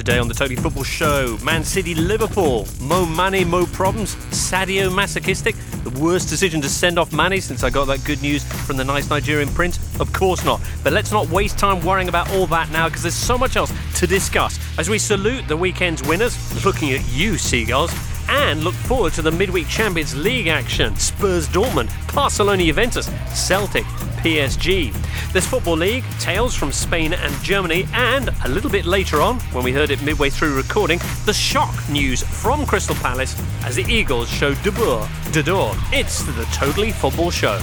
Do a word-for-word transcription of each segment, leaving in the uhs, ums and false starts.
Today on the Totally Football Show, Man City, Liverpool, Mo Mane, Mo problems, Sadio masochistic, the worst decision to send off Mane since I got that good news from the nice Nigerian prince? Of course not. But let's not waste time worrying about all that now, because there's so much else to discuss as we salute the weekend's winners, looking at you, Seagulls, and look forward to the midweek Champions League action. Spurs Dortmund, Barcelona Juventus, Celtic P S G. There's Football League, tales from Spain and Germany, and a little bit later on, when we heard it midway through recording, the shock news from Crystal Palace as the Eagles show de boer, de door. It's the Totally Football Show.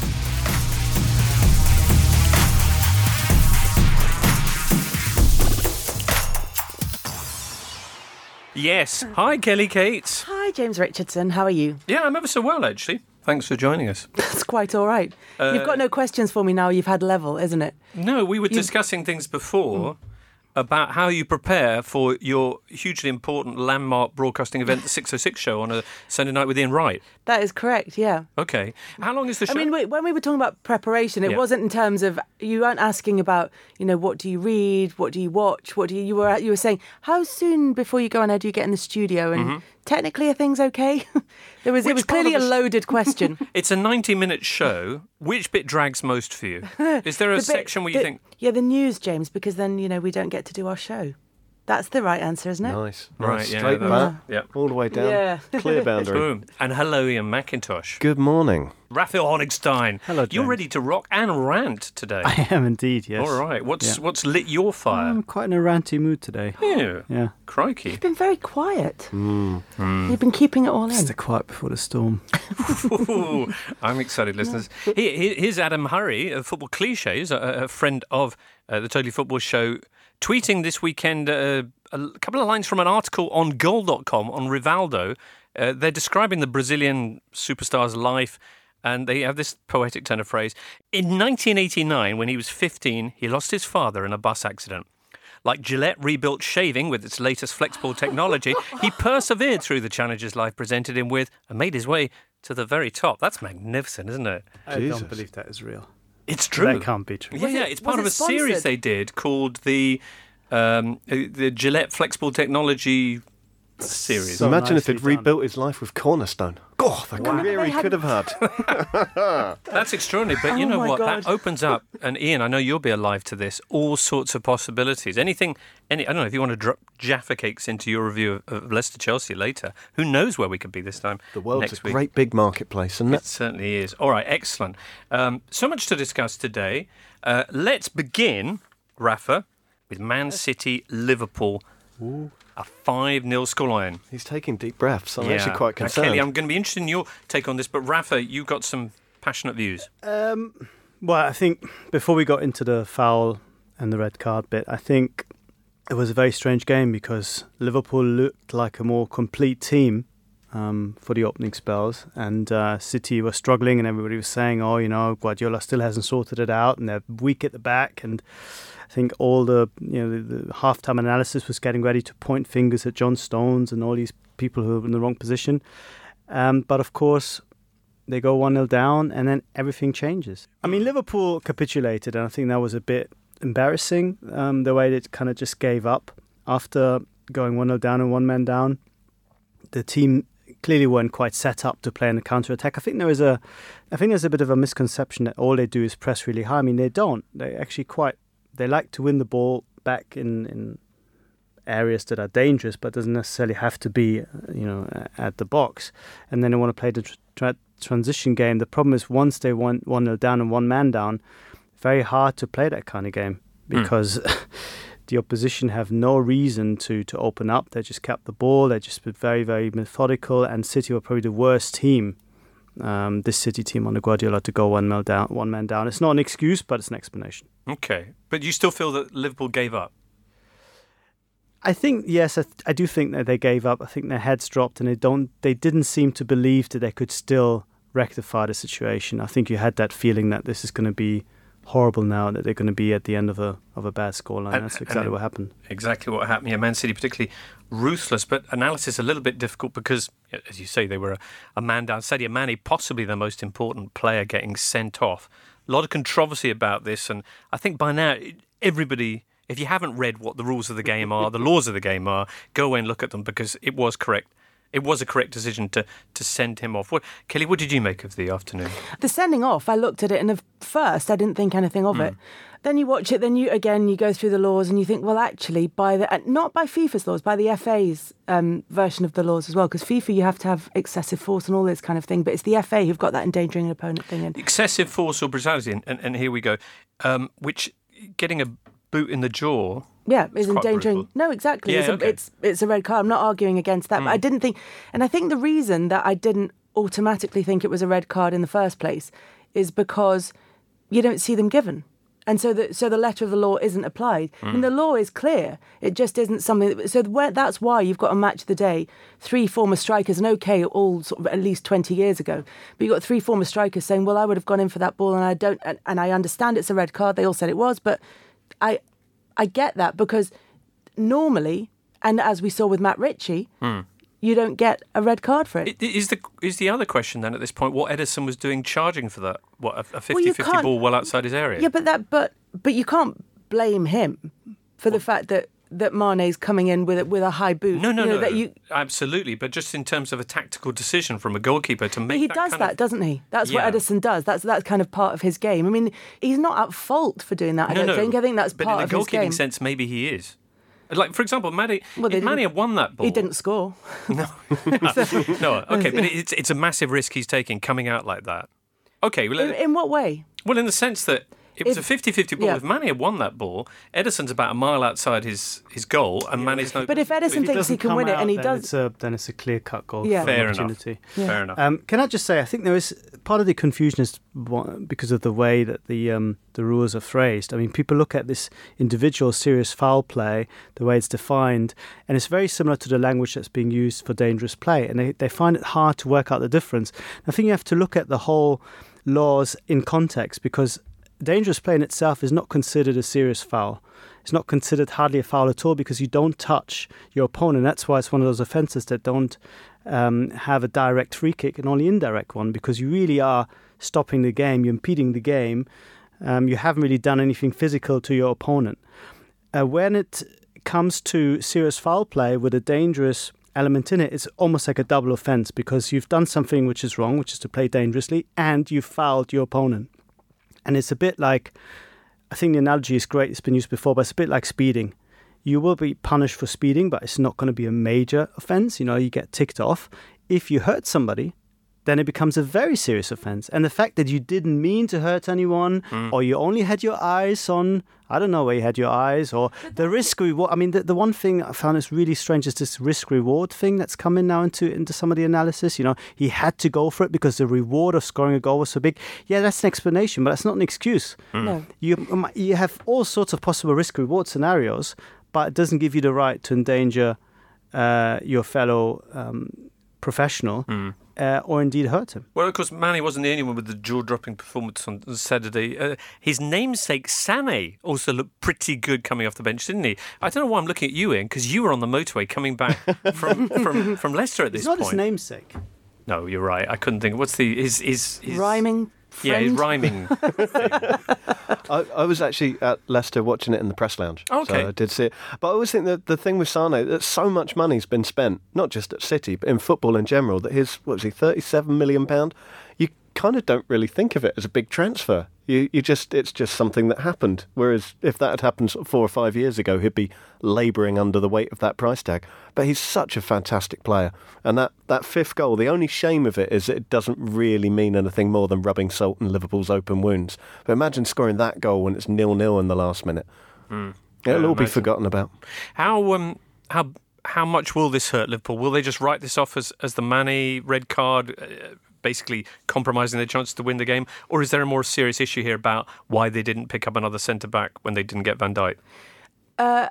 Yes. Hi, Kelly Cates. Hi, James Richardson. How are you? Yeah, I'm ever so well, actually. Thanks for joining us. That's quite all right. Uh, You've got no questions for me now. You've had level, isn't it? No, we were You've... discussing things before mm. about how you prepare for your hugely important landmark broadcasting event, the six oh six show on a Sunday night with Ian Wright. That is correct, yeah. Okay. How long is the show? I mean, when we were talking about preparation, it yeah. wasn't in terms of, you weren't asking about, you know, what do you read, what do you watch, what do you, you were you were saying, how soon before you go on air do you get in the studio? And mm-hmm. technically are things okay? there was Which It was clearly a loaded question. It's a ninety-minute show. Which bit drags most for you? Is there a the section bit, where you the, think... Yeah, the news, James, because then, you know, we don't get to do our show. That's the right answer, isn't it? Nice. Right, nice. yeah. Straight back, yeah. all the way down. Yeah. Clear boundary. Boom. And hello, Ian McIntosh. Good morning. Raphael Honigstein. Hello, James. You're ready to rock and rant today. I am indeed, yes. All right. What's yeah. what's lit your fire? I'm quite in a ranty mood today. Yeah. Yeah. Crikey. You've been very quiet. Mm. Mm. You've been keeping it all in. It's the quiet before the storm. Ooh, I'm excited, listeners. Here, here's Adam Hurrey of Football Clichés, a, a friend of uh, the Totally Football Show, tweeting this weekend uh, a couple of lines from an article on goal dot com on Rivaldo. Uh, they're describing the Brazilian superstar's life, and they have this poetic turn of phrase. In nineteen eighty-nine, when he was fifteen, he lost his father in a bus accident. Like Gillette rebuilt shaving with its latest flexible technology, he persevered through the challenges life presented him with and made his way to the very top. That's magnificent, isn't it? I Jesus. don't believe that is real. It's true. That can't be true. Yeah, yeah, it's part of a series they did called the um, the Gillette Flexible Technology series. So Imagine if they'd done. rebuilt his life with Cornerstone. God, the wow. career he could have had. That's extraordinary, but you oh know my what? God. That opens up, and Ian, I know you'll be alive to this, all sorts of possibilities. Anything, any, I don't know, if you want to drop Jaffa Cakes into your review of, of Leicester-Chelsea later, who knows where we could be this time The world's next a week. great big marketplace, isn't it? It certainly is. All right, excellent. Um, so much to discuss today. Uh, let's begin, Rafa, with Man City, Liverpool. Ooh. A five nil scoreline. He's taking deep breaths. I'm yeah. actually quite concerned. Now, Kelly, I'm going to be interested in your take on this, but Rafa, you've got some passionate views. Um, well, I think before we got into the foul and the red card bit, I think it was a very strange game because Liverpool looked like a more complete team um, for the opening spells, and uh, City was struggling, and everybody was saying, oh, you know, Guardiola still hasn't sorted it out, and they're weak at the back, and I think all the, you know, the, the half-time analysis was getting ready to point fingers at John Stones and all these people who were in the wrong position. Um, but of course, they go one nil down and then everything changes. I mean, Liverpool capitulated, and I think that was a bit embarrassing, um, the way they kind of just gave up after going one nil down and one man down. The team clearly weren't quite set up to play in the counter-attack. I think there is a, I think there's a bit of a misconception that all they do is press really high. I mean, they don't. They actually quite... They like to win the ball back in, in areas that are dangerous, but doesn't necessarily have to be, you know, at the box. And then they want to play the tra- transition game. The problem is once they won one nil down and one man down, very hard to play that kind of game because mm. the opposition have no reason to, to open up. They just kept the ball. They just been very, very methodical. And City were probably the worst team, um, this City team under Guardiola, to go one man down. One man down. It's not an excuse, but it's an explanation. Okay, but you still feel that Liverpool gave up? I think yes, I, th- I do think that they gave up. I think their heads dropped, and they don't. They didn't seem to believe that they could still rectify the situation. I think you had that feeling that this is going to be horrible now, that they're going to be at the end of a of a bad scoreline. And, That's exactly what happened. Exactly what happened. Yeah, Man City particularly ruthless, but analysis a little bit difficult because, as you say, they were a, a man down. Sadio Mane, possibly the most important player, getting sent off. A lot of controversy about this, and I think by now everybody If you haven't read what the rules of the game are, the laws of the game are, go away and look at them because it was correct. It was a correct decision to, to send him off. What, Kelly, what did you make of the afternoon? The sending off, I looked at it and at first I didn't think anything of mm. it. Then you watch it, then you again you go through the laws and you think, well, actually, by the not by FIFA's laws, by the F A's um, version of the laws as well. Because FIFA, you have to have excessive force and all this kind of thing, but it's the F A who've got that endangering an opponent thing in. Excessive force or brutality, and, and, and here we go. Um, which getting a boot in the jaw. Yeah, is endangering. Brutal. No, exactly. Yeah, it's, a, okay. it's it's a red card. I'm not arguing against that, mm. but I didn't think, and I think the reason that I didn't automatically think it was a red card in the first place is because you don't see them given. And so the, so the letter of the law isn't applied. Mm. I mean, the law is clear. It just isn't something... That, so where, that's why you've got a match of the day, three former strikers, and OK, all sort of at least twenty years ago, but you've got three former strikers saying, well, I would have gone in for that ball and I don't... And, and I understand it's a red card. They all said it was, but I I get that because normally, and as we saw with Matt Ritchie... Mm. you don't get a red card for it. Is the is the other question then at this point what Ederson was doing charging for that? What, a fifty-fifty well, ball well outside his area? Yeah, but that but but you can't blame him for well, the fact that, that Mane's coming in with a, with a high boot. No, no, you know, no, that you, absolutely. But just in terms of a tactical decision from a goalkeeper to make he that does kind that, of, doesn't he? That's yeah. what Ederson does. That's that's kind of part of his game. I mean, he's not at fault for doing that. I no, don't no, think. I think that's but part of his game. But in a goalkeeping sense, maybe he is. Like, for example, Mane, well, if Mane had won that ball... He didn't score. No. no, OK, but it's it's a massive risk he's taking coming out like that. OK. Well, in, in what way? Well, in the sense that it was if, a fifty-fifty ball. Yeah. If Mane had won that ball, Ederson's about a mile outside his, his goal and yeah. Mane's no... But if Ederson if thinks he can win out, it and he then does... It's a, then it's a clear-cut goal. Yeah. Fair opportunity. enough. Yeah. Fair enough. Um, can I just say, I think there is... Part of the confusion is because of the way that the um, the rules are phrased. I mean, people look at this individual serious foul play, the way it's defined, and it's very similar to the language that's being used for dangerous play, and they, they find it hard to work out the difference. I think you have to look at the whole laws in context, because dangerous play in itself is not considered a serious foul. It's not considered hardly a foul at all because you don't touch your opponent. That's why it's one of those offences that don't um, have a direct free kick and only indirect one, because you really are stopping the game, you're impeding the game. Um, you haven't really done anything physical to your opponent. Uh, when it comes to serious foul play with a dangerous element in it, it's almost like a double offence because you've done something which is wrong, which is to play dangerously, and you've fouled your opponent. And it's a bit like, I think the analogy is great, it's been used before, but it's a bit like speeding. You will be punished for speeding, but it's not going to be a major offence. You know, you get ticked off. If you hurt somebody, then it becomes a very serious offence. And the fact that you didn't mean to hurt anyone, mm. or you only had your eyes on, I don't know where you had your eyes, or the risk reward. I mean, the, the one thing I found is really strange is this risk reward thing that's coming now into, into some of the analysis. You know, he had to go for it because the reward of scoring a goal was so big. Yeah, that's an explanation, but that's not an excuse. Mm. No. You, you have all sorts of possible risk reward scenarios, but it doesn't give you the right to endanger uh, your fellow um, professional. Mm. Uh, or indeed hurt him. Well, of course, Mane wasn't the only one with the jaw-dropping performance on Saturday. Uh, his namesake, Sané, also looked pretty good coming off the bench, didn't he? I don't know why I'm looking at you, Ian, because you were on the motorway coming back from, from, from Leicester at this point. It's not point. his namesake. No, you're right. I couldn't think. What's the... His, his, his... Rhyming friend? Yeah, his rhyming thing. I, I was actually at Leicester watching it in the press lounge. Okay. So I did see it. But I always think that the thing with Sané, that so much money's been spent, not just at City, but in football in general, that his, what was he, thirty-seven million pounds? You kind of don't really think of it as a big transfer. You, you just, it's just something that happened. Whereas if that had happened sort of four or five years ago, he'd be labouring under the weight of that price tag. But he's such a fantastic player. And that, that fifth goal, the only shame of it is that it doesn't really mean anything more than rubbing salt in Liverpool's open wounds. But imagine scoring that goal when it's nil-nil in the last minute. Mm. It'll all be forgotten about. How um how how much will this hurt Liverpool? Will they just write this off as, as the Mane red card, uh, basically compromising their chances to win the game? Or is there a more serious issue here about why they didn't pick up another centre-back when they didn't get Van Dijk? Uh,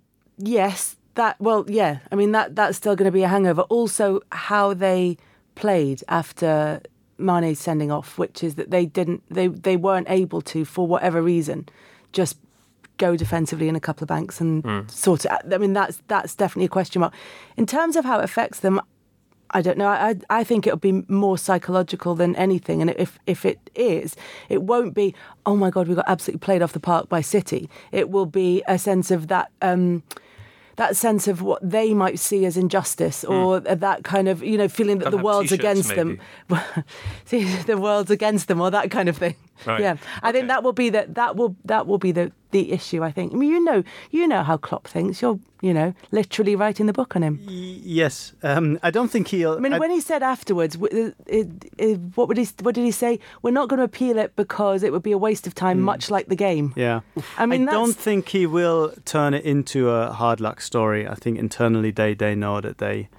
yes. That well, yeah. I mean, that that's still going to be a hangover. Also, how they played after Mane's sending off, which is that they didn't, they they weren't able to, for whatever reason, just go defensively in a couple of banks and mm. sort it out. I mean, that's that's definitely a question mark. In terms of how it affects them, I don't know. I I think it'll be more psychological than anything. And if if it is, it won't be, oh my God, we got absolutely played off the park by City. It will be a sense of that... Um, that sense of what they might see as injustice, or mm. that kind of, you know, feeling that They'll the world's against maybe. them. See, the world's against them, or that kind of thing. Right. Yeah, I okay. think that will be the, that will that will be the, the issue, I think. I mean, you know, you know how Klopp thinks. You're, you know, literally writing the book on him. Y- yes, um, I don't think he'll. I mean, I, when he said afterwards, it, it, it, what would he what did he say? We're not going to appeal it because it would be a waste of time, mm. much like the game. Yeah, I mean, I that's... don't think he will turn it into a hard luck story. I think internally they they know that they.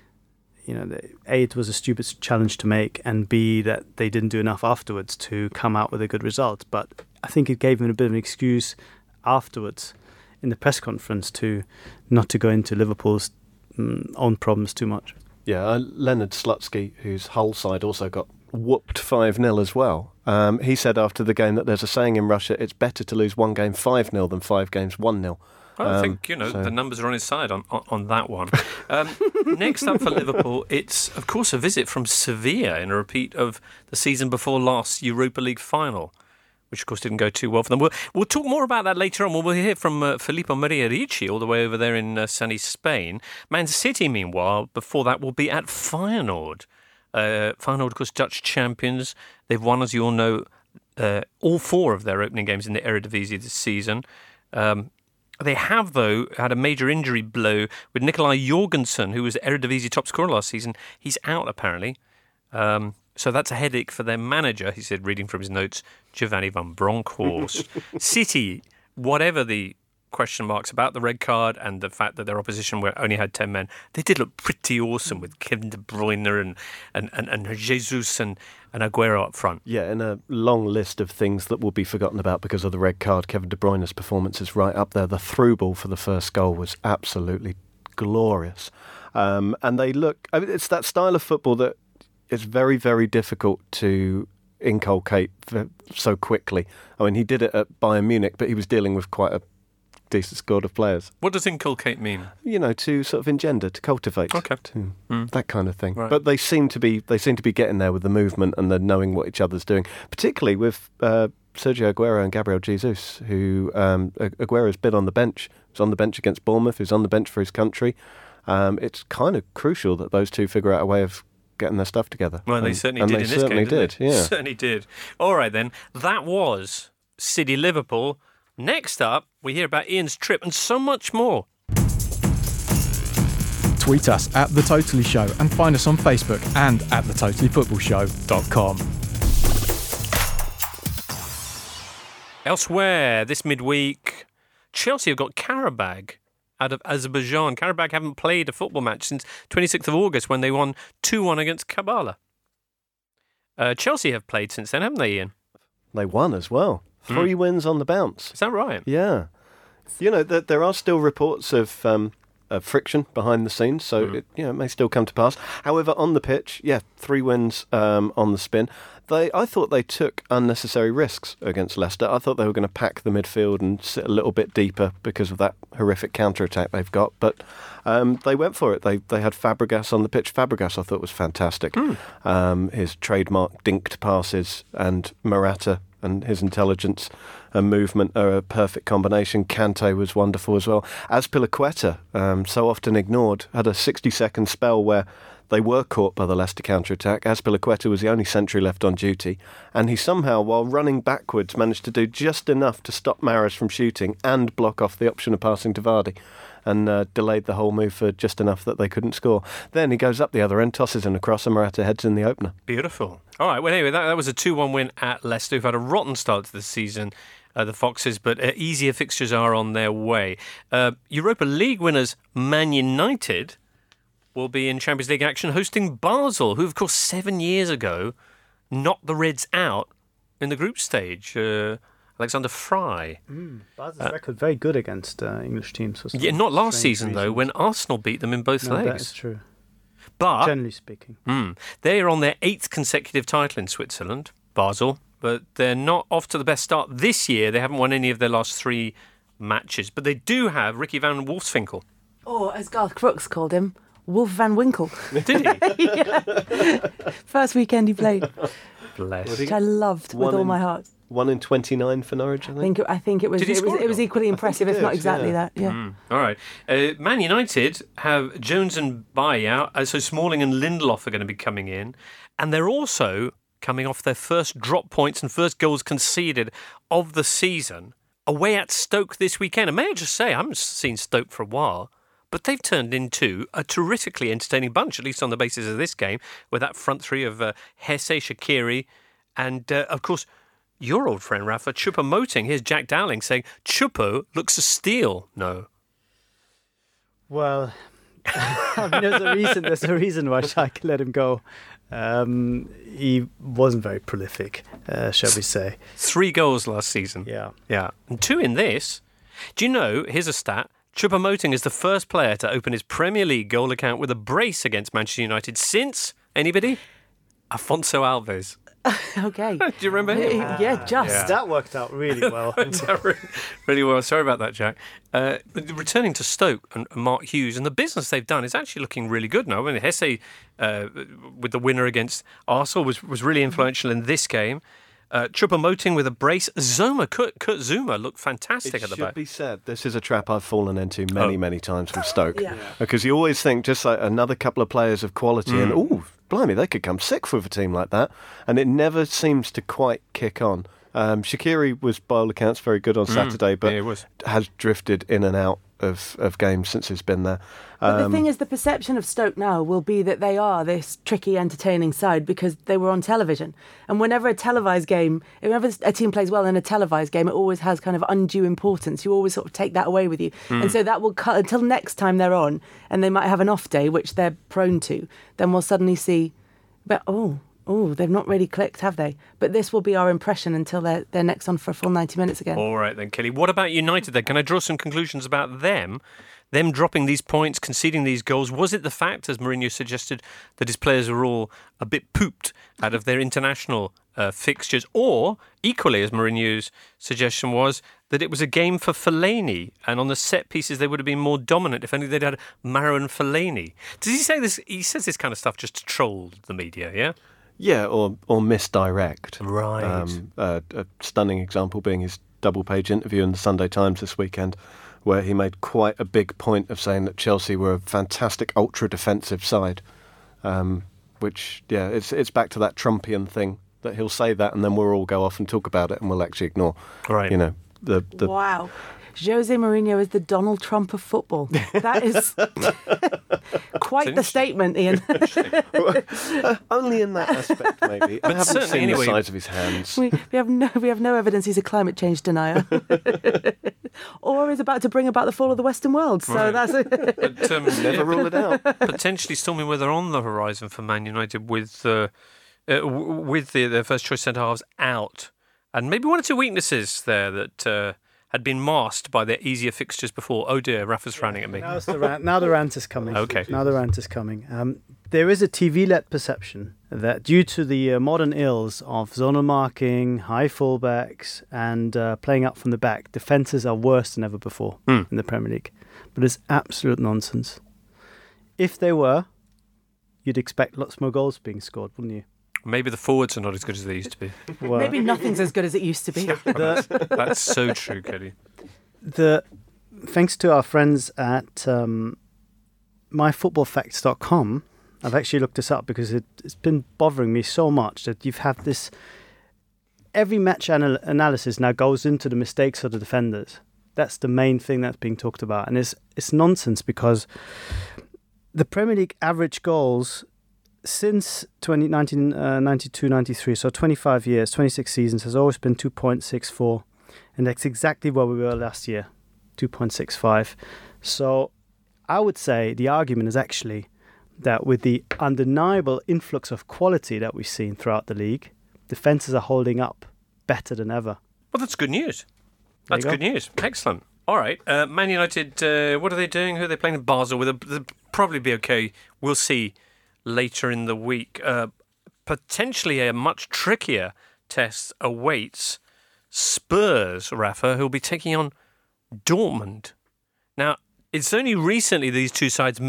You know, the, A, it was a stupid challenge to make, and B, that they didn't do enough afterwards to come out with a good result. But I think it gave him a bit of an excuse afterwards in the press conference to not to go into Liverpool's mm, own problems too much. Yeah, uh, Leonard Slutsky, whose Hull side also got whooped five nil as well. Um, he said after the game that there's a saying in Russia, it's better to lose one game five nil than five games one nil. Well, I um, think, you know, so. the numbers are on his side on, on, on that one. Um, next up for Liverpool, it's, of course, a visit from Sevilla in a repeat of the season before last Europa League final, which, of course, didn't go too well for them. We'll, we'll talk more about that later on. We'll hear from uh, Filippo Maria Ricci all the way over there in uh, sunny Spain. Man City, meanwhile, before that, will be at Feyenoord. Uh, Feyenoord, of course, Dutch champions. They've won, as you all know, uh, all four of their opening games in the Eredivisie this season. Um, They have, though, had a major injury blow with Nikolai Jorgensen, who was Eredivisie top scorer last season. He's out, apparently. Um, so that's a headache for their manager, he said, reading from his notes, Giovanni van Bronckhorst. City, whatever the question marks about the red card and the fact that their opposition were, only had ten men, they did look pretty awesome with Kevin De Bruyne and, and, and, and Jesus and, and Aguero up front. Yeah, in a long list of things that will be forgotten about because of the red card, Kevin De Bruyne's performance is right up there. The through ball for the first goal was absolutely glorious. Um, and they look, I mean, it's that style of football that is very, very difficult to inculcate so quickly. I mean, he did it at Bayern Munich, but he was dealing with quite a decent squad of players. What does inculcate mean? You know, to sort of engender, to cultivate, okay. to, mm. that kind of thing. Right. But they seem to be they seem to be getting there with the movement and the knowing what each other's doing, particularly with uh, Sergio Aguero and Gabriel Jesus, who um, Aguero's been on the bench. He's on the bench against Bournemouth. He's on the bench for his country. Um, it's kind of crucial that those two figure out a way of getting their stuff together. Well, and, they certainly and did they in this certainly game, didn't did, they? Yeah. Certainly did. All right, then. That was City Liverpool. Next up, we hear about Ian's trip and so much more. Tweet us at The Totally Show and find us on Facebook and at the totally football show dot com. Elsewhere, this midweek, Chelsea have got Karabag out of Azerbaijan. Karabag haven't played a football match since twenty-sixth of August when they won two one against Kabbalah. Uh, Chelsea have played since then, haven't they, Ian? They won as well. Three mm. wins on the bounce. Is that right? Yeah. You know, th- there are still reports of, um, of friction behind the scenes, so mm. it, you know, it may still come to pass. However, on the pitch, yeah, three wins um, on the spin. They, I thought they took unnecessary risks against Leicester. I thought they were going to pack the midfield and sit a little bit deeper because of that horrific counter-attack they've got. But um, they went for it. They they had Fabregas on the pitch. Fabregas, I thought, was fantastic. Mm. Um, his trademark dinked passes and Morata and his intelligence and movement are a perfect combination. Kante was wonderful as well. Azpilicueta, um, so often ignored, had a sixty-second spell where they were caught by the Leicester counter-attack. Azpilicueta was the only sentry left on duty, and he somehow, while running backwards, managed to do just enough to stop Mahrez from shooting and block off the option of passing to Vardy, and uh, delayed the whole move for just enough that they couldn't score. Then he goes up the other end, tosses in across, and Morata heads in the opener. Beautiful. All right, well, anyway, that, that was a two one win at Leicester, who've had a rotten start to the season, uh, the Foxes, but uh, easier fixtures are on their way. Uh, Europa League winners Man United will be in Champions League action hosting Basel, who, of course, seven years ago knocked the Reds out in the group stage. Uh, Alexander Fry. Mm, Basel's uh, record very good against uh, English teams. For yeah, not last season, reasons. though, when Arsenal beat them in both no, legs. That is true. But, generally speaking. Mm, they are on their eighth consecutive title in Switzerland, Basel, but they're not off to the best start this year. They haven't won any of their last three matches, but they do have Ricky van Wolfswinkel. Or, as Garth Crooks called him, Wolf van Winkle. Did he? Yeah. First weekend he played, Bless. which I loved with One all in- my heart. One in twenty-nine for Norwich, I I think. think it, I think it was Did he it was score a it was goal? equally impressive, he if not did, exactly yeah. that. Yeah. Mm, all right. Uh, Man United have Jones and Bailly out, uh, so Smalling and Lindelof are going to be coming in, and they're also coming off their first drop points and first goals conceded of the season away at Stoke this weekend. And may I just say, I haven't seen Stoke for a while, but they've turned into a terrifically entertaining bunch, at least on the basis of this game, with that front three of uh, Hesse, Shaqiri, and, uh, of course, your old friend, Rafa, Choupo-Moting. Here's Jack Dowling saying, Choupo looks a steal. No. Well, I mean, there's a reason. There's a reason why Schalke let him go. Um, he wasn't very prolific, uh, shall we say? Three goals last season. Yeah. Yeah. And two in this. Do you know, here's a stat, Choupo-Moting is the first player to open his Premier League goal account with a brace against Manchester United since, anybody? Afonso Alves. Okay. Do you remember him? Yeah, just. Yeah. That worked out really well. Really well. Sorry about that, Jack. Uh, returning to Stoke and Mark Hughes, and the business they've done is actually looking really good now. I mean, Hesse, uh, with the winner against Arsenal, was, was really influential in this game. Uh, Choupo-Moting with a brace. Zoma, Kurt, Kurt Zuma looked fantastic It at the should back. be said, this is a trap I've fallen into many, Oh. many times from Stoke. Yeah. Because you always think just like another couple of players of quality and, Mm. ooh, blimey, they could come sixth with a team like that. And it never seems to quite kick on. Um, Shaqiri was, by all accounts, very good on Saturday, but Yeah, it was. has drifted in and out of, of games since he's been there. But Um, the thing is, the perception of Stoke now will be that they are this tricky, entertaining side because they were on television. And whenever a televised game, whenever a team plays well in a televised game, it always has kind of undue importance. You always sort of take that away with you. And so that will cut until next time they're on, and they might have an off day, which they're prone to. Then we'll suddenly see, but oh, oh, they've not really clicked, have they? But this will be our impression until they're, they're next on for a full ninety minutes again. All right then, Kelly. What about United then? Can I draw some conclusions about them? Them dropping these points, conceding these goals. Was it the fact, as Mourinho suggested, that his players were all a bit pooped out of their international uh, fixtures? Or, equally, as Mourinho's suggestion was, that it was a game for Fellaini, and on the set pieces they would have been more dominant if only they'd had Marouane Fellaini. Does he say this? He says this kind of stuff just to troll the media, yeah? Yeah, or or misdirect. Right. Um, uh, a stunning example being his double-page interview in the Sunday Times this weekend, where he made quite a big point of saying that Chelsea were a fantastic ultra-defensive side, um, which, yeah, it's it's back to that Trumpian thing, that he'll say that and then we'll all go off and talk about it and we'll actually ignore, Right. you know, the... the Wow. Jose Mourinho is the Donald Trump of football. That is quite the statement, Ian. Only in that aspect, maybe. I But haven't certainly seen anyway- the size of his hands. we, we have no we have no evidence he's a climate change denier, or is about to bring about the fall of the Western world. So Right. that's But, um, Never rule it out. potentially stormy weather on the horizon for Man United with uh, uh, w- with the, their first choice centre halves out, and maybe one or two weaknesses there that uh, had been masked by their easier fixtures before. Oh dear, Rafa's frowning at me. Now, it's the rant, now the rant is coming. Okay. Now the rant is coming. Um, there is a T V-led perception that due to the uh, modern ills of zonal marking, high fullbacks, and uh, playing up from the back, defences are worse than ever before Hmm. in the Premier League. But it's absolute nonsense. If they were, you'd expect lots more goals being scored, wouldn't you? Maybe the forwards are not as good as they used to be. Well, maybe nothing's as good as it used to be. the, That's so true, Kelly. the thanks to our friends at um, my football facts dot com, I've actually looked this up because it, it's been bothering me so much that you've had this. Every match anal- analysis now goes into the mistakes of the defenders. That's the main thing that's being talked about, and it's it's nonsense because the Premier League average goals since nineteen ninety-two ninety-three, so twenty-five years, twenty-six seasons, has always been two point six four. And that's exactly where we were last year, two point six five. So I would say the argument is actually that with the undeniable influx of quality that we've seen throughout the league, defences are holding up better than ever. Well, that's good news. There That's you go. good news. Excellent. All right. Uh, Man United, uh, what are they doing? Who are they playing? Basel with? A, they'll probably be okay. We'll see later in the week. Uh, potentially a much trickier test awaits Spurs, Rafa, who will be taking on Dortmund. Now, it's only recently these two sides met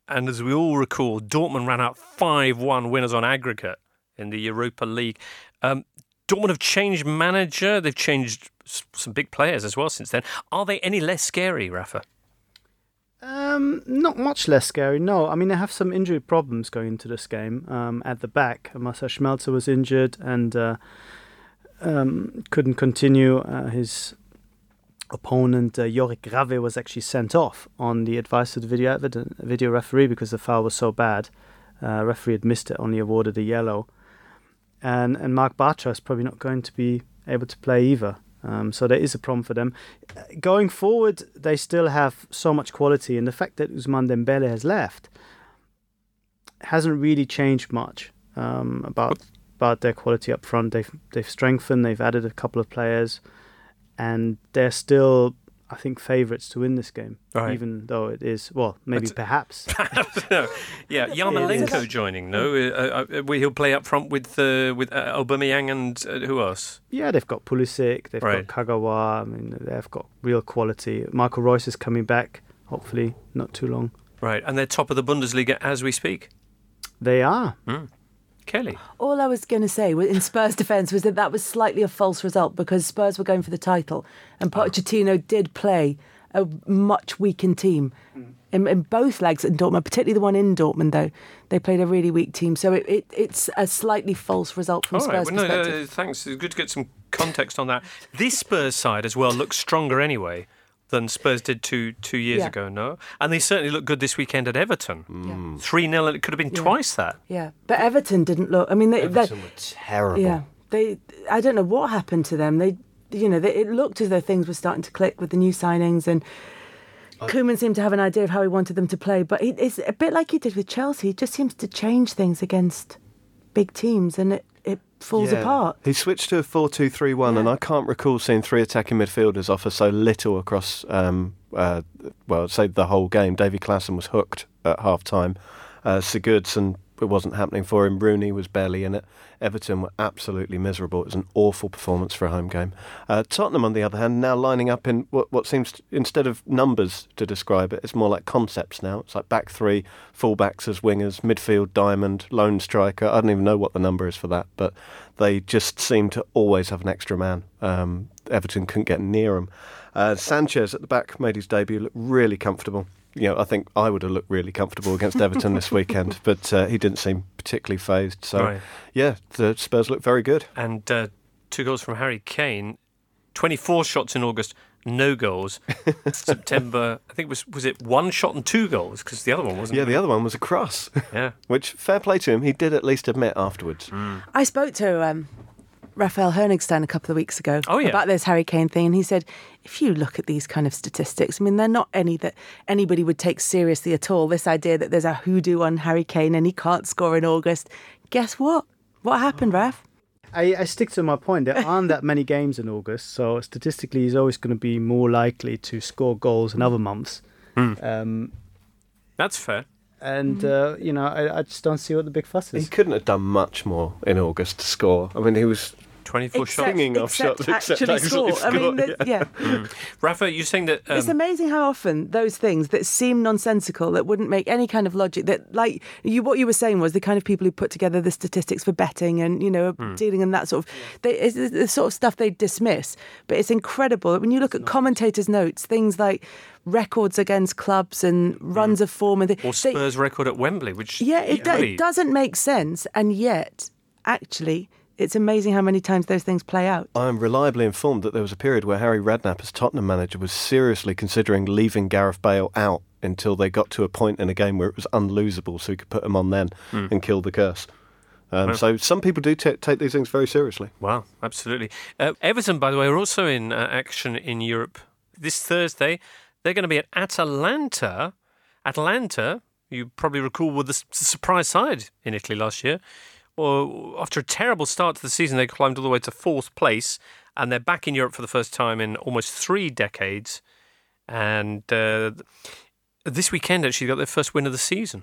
And as we all recall, Dortmund ran out five one winners on aggregate in the Europa League. Um, Dortmund have changed manager. They've changed some big players as well since then. Are they any less scary, Rafa? Um, not much less scary, no. I mean, they have some injury problems going into this game. Um, at the back, Marcel Schmelzer was injured and uh, um, couldn't continue. Uh, his opponent, uh, Jorik Grave, was actually sent off on the advice of the video evidence, video referee because the foul was so bad. Uh, referee had missed it, only awarded a yellow. And and Mark Bartra is probably not going to be able to play either. Um, so there is a problem for them. Going forward, they still have so much quality, and the fact that Ousmane Dembele has left hasn't really changed much um, about about their quality up front. They've they've strengthened. They've added a couple of players, and they're still, I think, favourites to win this game, right. even though it is, well, maybe That's, perhaps. no. Yeah, Yarmolenko joining, no? Uh, uh, he'll play up front with uh, with uh, Aubameyang and uh, who else? Yeah, they've got Pulisic, they've right. got Kagawa, I mean, they've got real quality. Michael Royce is coming back, hopefully, not too long. Right, and they're top of the Bundesliga as we speak. They are. Mm. Kelly. All I was going to say in Spurs' defence was that that was slightly a false result because Spurs were going for the title and Pochettino oh. did play a much weakened team mm. in, in both legs in Dortmund, particularly the one in Dortmund, though. They played a really weak team. So it, it, it's a slightly false result from All Spurs' right. Well, no, perspective. uh, thanks. It's good to get some context on that. This Spurs side as well looks stronger anyway than Spurs did two two years yeah. ago, no? And they certainly look good this weekend at Everton. Mm. three nil, and it could have been yeah. twice that. Yeah, but Everton didn't look... I mean, they, Everton they, were terrible. Yeah, they. I don't know what happened to them. They, you know, they, it looked as though things were starting to click with the new signings, and I, Koeman seemed to have an idea of how he wanted them to play, but he, it's a bit like he did with Chelsea. He just seems to change things against big teams, and it, it falls yeah. apart. He switched to a four two three one, yeah. and I can't recall seeing three attacking midfielders offer so little across, um, uh, well, say the whole game. Davy Klaassen was hooked at half-time. Uh, Sigurdsson, it wasn't happening for him. Rooney was barely in it. Everton were absolutely miserable. It was an awful performance for a home game. Uh, Tottenham, on the other hand, now lining up in what, what seems, to, instead of numbers to describe it, it's more like concepts now. It's like back three, full-backs as wingers, midfield diamond, lone striker. I don't even know what the number is for that, but they just seem to always have an extra man. Um, Everton couldn't get near him. Uh, Sanchez at the back made his debut, look really comfortable. You know, I think I would have looked really comfortable against Everton this weekend, but uh, he didn't seem particularly phased. So, right. yeah, the Spurs look very good. And uh, two goals from Harry Kane, twenty-four shots in August, no goals. September, I think was was it one shot and two goals because the other one wasn't. Yeah, the other one was a cross. Yeah, which fair play to him, he did at least admit afterwards. Mm. I spoke to um, Raphael Honigstein a couple of weeks ago oh, yeah. about this Harry Kane thing, and he said, if you look at these kind of statistics, I mean, they're not any that anybody would take seriously at all. This idea that there's a hoodoo on Harry Kane and he can't score in August. Guess what? What happened, Raph? I, I stick to my point. There aren't that many games in August, so statistically he's always going to be more likely to score goals in other months. Mm. Um, That's fair. And, mm-hmm. uh, you know, I, I just don't see what the big fuss is. He couldn't have done much more in August to score. I mean, he was twenty-four except, shots. Pinging off except shots, actually except actually score. score. I mean, the, yeah. Mm. Rafa, you're saying that... Um, it's amazing how often those things that seem nonsensical, that wouldn't make any kind of logic, that, like, you, what you were saying was the kind of people who put together the statistics for betting and, you know, mm. dealing in that sort of... They, it's the sort of stuff they dismiss. But it's incredible. When you look at commentators' notes, things like records against clubs and runs mm. of form... and th- Or Spurs' they, record at Wembley, which... Yeah, it, do, it doesn't make sense. And yet, actually... It's amazing how many times those things play out. I'm reliably informed that there was a period where Harry Redknapp, as Tottenham manager, was seriously considering leaving Gareth Bale out until they got to a point in a game where it was unlosable, so he could put him on then mm. and kill the curse. Um, wow. So some people do t- take these things very seriously. Wow, absolutely. Uh, Everton, by the way, are also in uh, action in Europe this Thursday. They're going to be at Atalanta. Atalanta, you probably recall, were the surprise side in Italy last year. Well, after a terrible start to the season, they climbed all the way to fourth place, and they're back in Europe for the first time in almost three decades. And uh, this weekend, actually, got their first win of the season.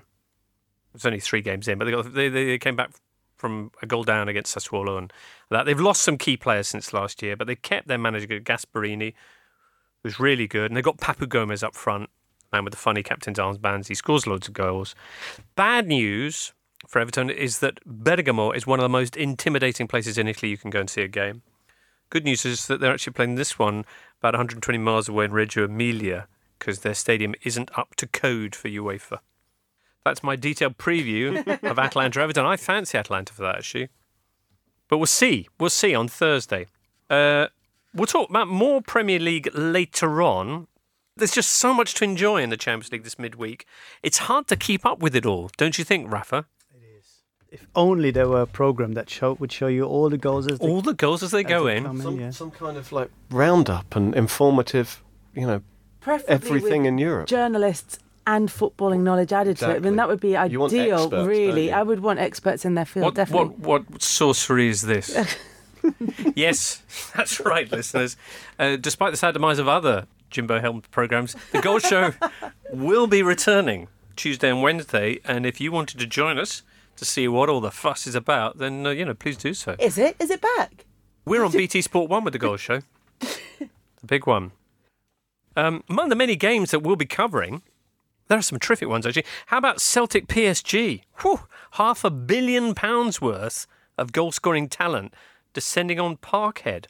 It was only three games in, but they got they, they came back from a goal down against Sassuolo, and that they've lost some key players since last year, but they kept their manager Gasperini, who's really good, and they got Papu Gomez up front, man with the funny captain's armbands. He scores loads of goals. Bad news for Everton is that Bergamo is one of the most intimidating places in Italy you can go and see a game. Good news is that they're actually playing this one about one hundred twenty miles away in Reggio Emilia because their stadium isn't up to code for UEFA. That's my detailed preview of Atalanta Everton. I fancy Atalanta for that, actually. But we'll see. We'll see on Thursday. Uh, we'll talk about more Premier League later on. There's just so much to enjoy in the Champions League this midweek. It's hard to keep up with it all, don't you think, Rafa? If only there were a program that show, would show you all the goals as they, all the goals as they as go they in. come Some, yeah. some kind of like roundup and informative, you know, Preferably everything with in Europe. Journalists and footballing knowledge added to it. I Exactly. mean, that would be You want ideal, experts, really. don't you? I would want experts in their field, What, definitely. what, what sorcery is this? Yes, that's right, listeners. Uh, despite the sad demise of other Jimbo Helm programmes, the Goal Show will be returning Tuesday and Wednesday. And if you wanted to join us to see what all the fuss is about, then, uh, you know, please do so. Is it? Is it back? We're on B T Sport one with the Goal Show. The big one. Um, among the many games that we'll be covering, there are some terrific ones, actually. How about Celtic P S G? Whew, half a billion pounds worth of goal-scoring talent descending on Parkhead.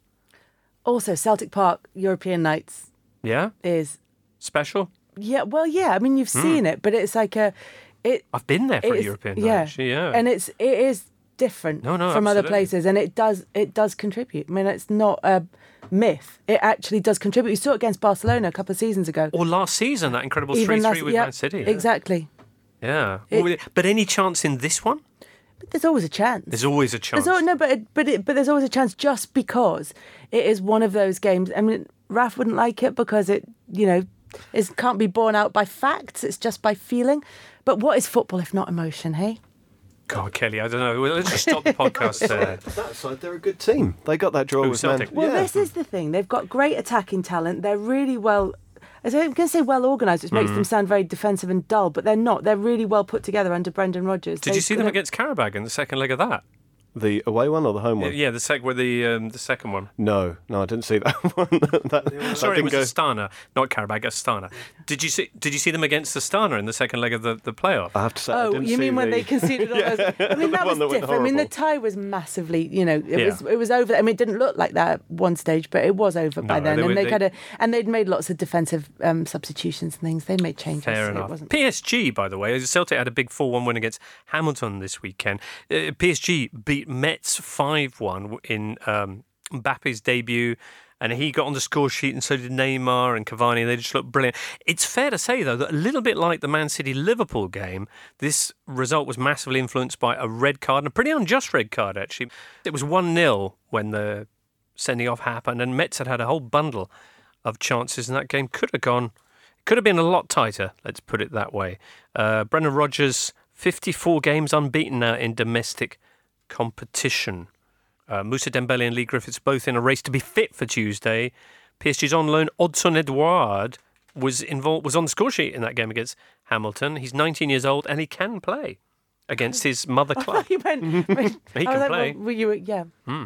Also, Celtic Park European Nights Yeah? is... Special? Yeah, well, yeah. I mean, you've seen it, but it's like a... It, I've been there for a it's- European yeah. night, actually, yeah. And it's, it is different No, no, from other absolutely. places, and it does it does contribute. I mean, it's not a myth. It actually does contribute. You saw it against Barcelona a couple of seasons ago. Or last season, that incredible Even three three last- with yeah, Man City. Exactly. Yeah. It- Well, but any chance in this one? But there's always a chance. There's always a chance. There's al- no, but it, but it, but there's always a chance just because it is one of those games. I mean, Raf wouldn't like it because it, you know, it can't be borne out by facts. It's just by feeling. But what is football if not emotion? Hey. God, Kelly, I don't know. Well, let's just stop the podcast there. That side, they're a good team. They got that draw Who, with Man. Celtic? Well, yeah. this is the thing. They've got great attacking talent. They're really well. I'm going to say well organised, which makes Mm-hmm. them sound very defensive and dull, but they're not. They're really well put together under Brendan Rodgers. Did you see them against Karabag in the second leg of that? The away one or the home one? Yeah, the sec with the um, the second one. No, no, I didn't see that one. that, that Sorry, it didn't was go. Astana, not Karabag, Astana. Did you see? Did you see them against Astana in the second leg of the, the playoff? I have to say, I Oh, didn't you see mean when the- they conceded all those? I mean, The that was one that went different. I mean, the horrible. tie was massively, you know, it Yeah. was it was over. I mean, it didn't look like that at one stage, but it was over by No, then. they were- and they, they- kind of and they'd made lots of defensive um, substitutions and things. They'd made changes. Fair so enough. It wasn't... P S G, by the way, Celtic had a big four one win against Hamilton this weekend. Uh, P S G beat Metz five one in um, Mbappe's debut, and he got on the score sheet, and so did Neymar and Cavani, and they just looked brilliant. It's fair to say, though, that a little bit like the Man City-Liverpool game, this result was massively influenced by a red card, and a pretty unjust red card, actually. It was one nil when the sending off happened, and Metz had had a whole bundle of chances, and that game could have gone... Could have been a lot tighter, let's put it that way. Uh, Brendan Rodgers, fifty-four games unbeaten now in domestic competition. Uh, Moussa Dembele and Lee Griffiths both in a race to be fit for Tuesday. P S G's on loan Odson Edouard was involved was on the score sheet in that game against Hamilton. He's nineteen years old and he can play against his mother club. You meant, He I can was like, play. Well, were you, yeah.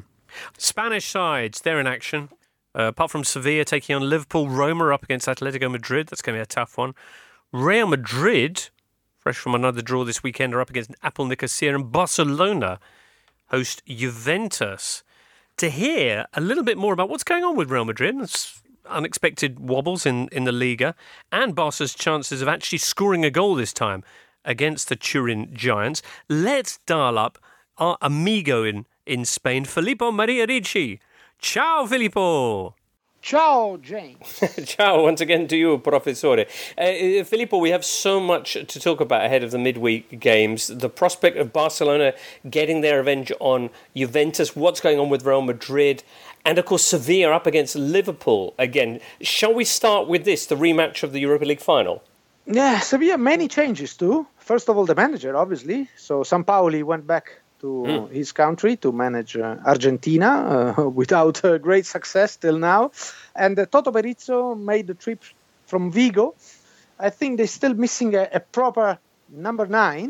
Spanish sides, they're in action. Uh, apart from Sevilla taking on Liverpool, Roma up against Atletico Madrid. That's going to be a tough one. Real Madrid, fresh from another draw this weekend, are up against Apple Nicosia, and Barcelona host Juventus. To hear a little bit more about what's going on with Real Madrid, it's unexpected wobbles in, in the Liga, and Barca's chances of actually scoring a goal this time against the Turin Giants, let's dial up our amigo in, in Spain, Filippo Maria Ricci. Ciao, Filippo. Ciao, James. Ciao once again to you, Professore. Uh, Filippo, we have so much to talk about ahead of the midweek games. The prospect of Barcelona getting their revenge on Juventus, what's going on with Real Madrid, and of course Sevilla up against Liverpool again. Shall we start with this, the rematch of the Europa League final? Yeah, Sevilla, many changes too. First of all, the manager, obviously. So Sampaoli went back to Mm. his country to manage uh, Argentina uh, without uh, great success till now. And uh, Toto Berizzo made the trip from Vigo. I think they're still missing a, a proper number nine.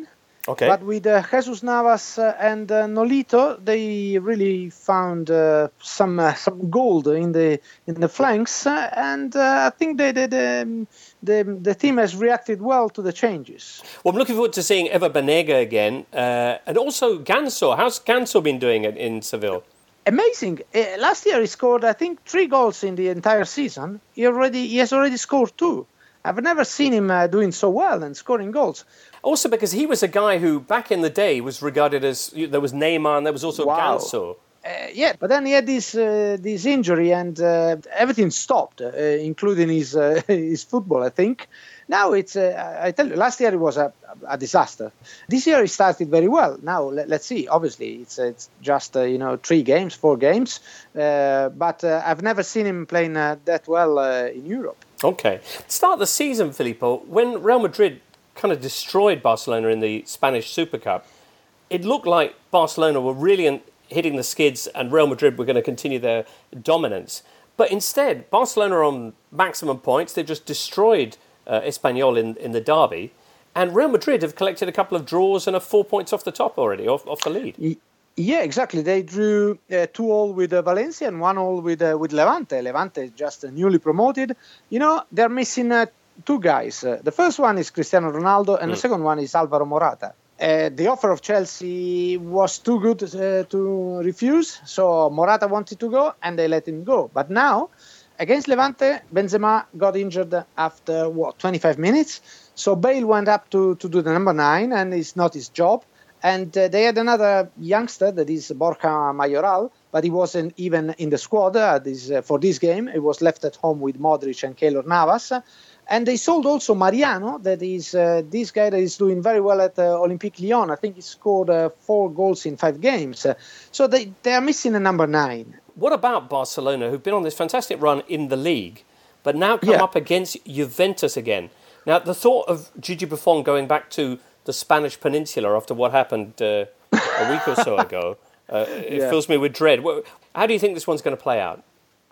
Okay. But with uh, Jesus Navas uh, and uh, Nolito, they really found uh, some uh, some gold in the in the flanks, uh, and uh, I think they, they, they, the the team has reacted well to the changes. Well, I'm looking forward to seeing Ever Banega again, uh, and also Ganso. How's Ganso been doing in, in Seville? Amazing. Uh, last year he scored, I think, three goals in the entire season. He already he has already scored two. I've never seen him uh, doing so well and scoring goals. Also because he was a guy who, back in the day, was regarded as... There was Neymar and there was also Wow. Ganso. Uh, yeah, but then he had this uh, this injury and uh, everything stopped, uh, including his uh, his football, I think. Now it's, uh, I tell you, last year it was a, a disaster. This year he started very well. Now let, let's see. Obviously, it's it's just uh, you know three games, four games, uh, but uh, I've never seen him playing uh, that well uh, in Europe. Okay. Start of the season, Filippo, when Real Madrid kind of destroyed Barcelona in the Spanish Super Cup, it looked like Barcelona were really in, hitting the skids and Real Madrid were going to continue their dominance. But instead, Barcelona are on maximum points. They've just destroyed uh, Espanyol in, in the derby. And Real Madrid have collected a couple of draws and are four points off the top already, off, off the lead. Yeah, exactly. They drew uh, two all with uh, Valencia and one all with uh, with Levante. Levante is just uh, newly promoted. You know, they're missing uh, two guys. Uh, the first one is Cristiano Ronaldo, and mm. the second one is Alvaro Morata. Uh, the offer of Chelsea was too good uh, to refuse, so Morata wanted to go, and they let him go. But now, against Levante, Benzema got injured after, what, twenty-five minutes? So Bale went up to, to do the number nine, and it's not his job. And uh, they had another youngster, that is Borja Mayoral, but he wasn't even in the squad uh, this, uh, for this game. He was left at home with Modric and Keylor Navas. And they sold also Mariano, that is uh, this guy that is doing very well at uh, Olympique Lyon. I think he scored uh, four goals in five games. Uh, so they, they are missing a number nine. What about Barcelona, who've been on this fantastic run in the league, but now come Yeah. up against Juventus again? Now, the thought of Gigi Buffon going back to the Spanish Peninsula after what happened uh, a week or so ago, uh, it Yeah. fills me with dread. How do you think this one's going to play out?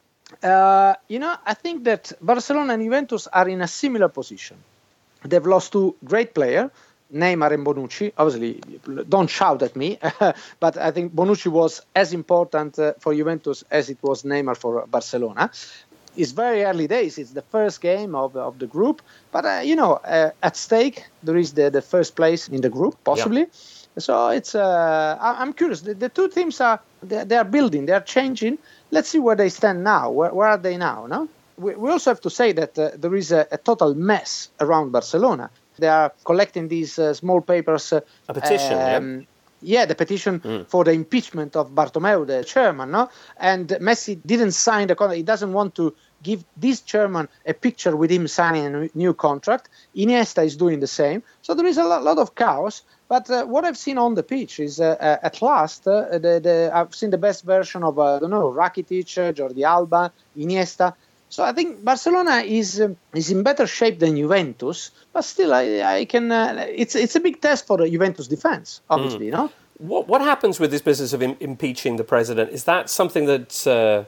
Uh, you know, I think that Barcelona and Juventus are in a similar position. They've lost two great players, Neymar and Bonucci. Obviously, don't shout at me, but I think Bonucci was as important uh, for Juventus as it was Neymar for Barcelona. It's very early days. It's the first game of, of the group. But, uh, you know, uh, at stake, there is the, the first place in the group, possibly. Yeah. So it's. Uh, I, I'm curious. The, the two teams are they, they are building. They are changing. Let's see where they stand now. Where, where are they now? No. We, we also have to say that uh, there is a, a total mess around Barcelona. They are collecting these uh, small papers. Uh, a petition. Um, yeah. Yeah, the petition mm. for the impeachment of Bartomeu, the chairman, no? And Messi didn't sign the contract. He doesn't want to give this chairman a picture with him signing a new contract. Iniesta is doing the same. So there is a lot, lot of chaos. But uh, what I've seen on the pitch is, uh, uh, at last, uh, the, the, I've seen the best version of, uh, I don't know, Rakitic, uh, Jordi Alba, Iniesta. So I think Barcelona is um, is in better shape than Juventus, but still, I, I can. Uh, it's it's a big test for the Juventus defense, obviously, mm. you know. What what happens with this business of im- impeaching the president? Is that something that uh,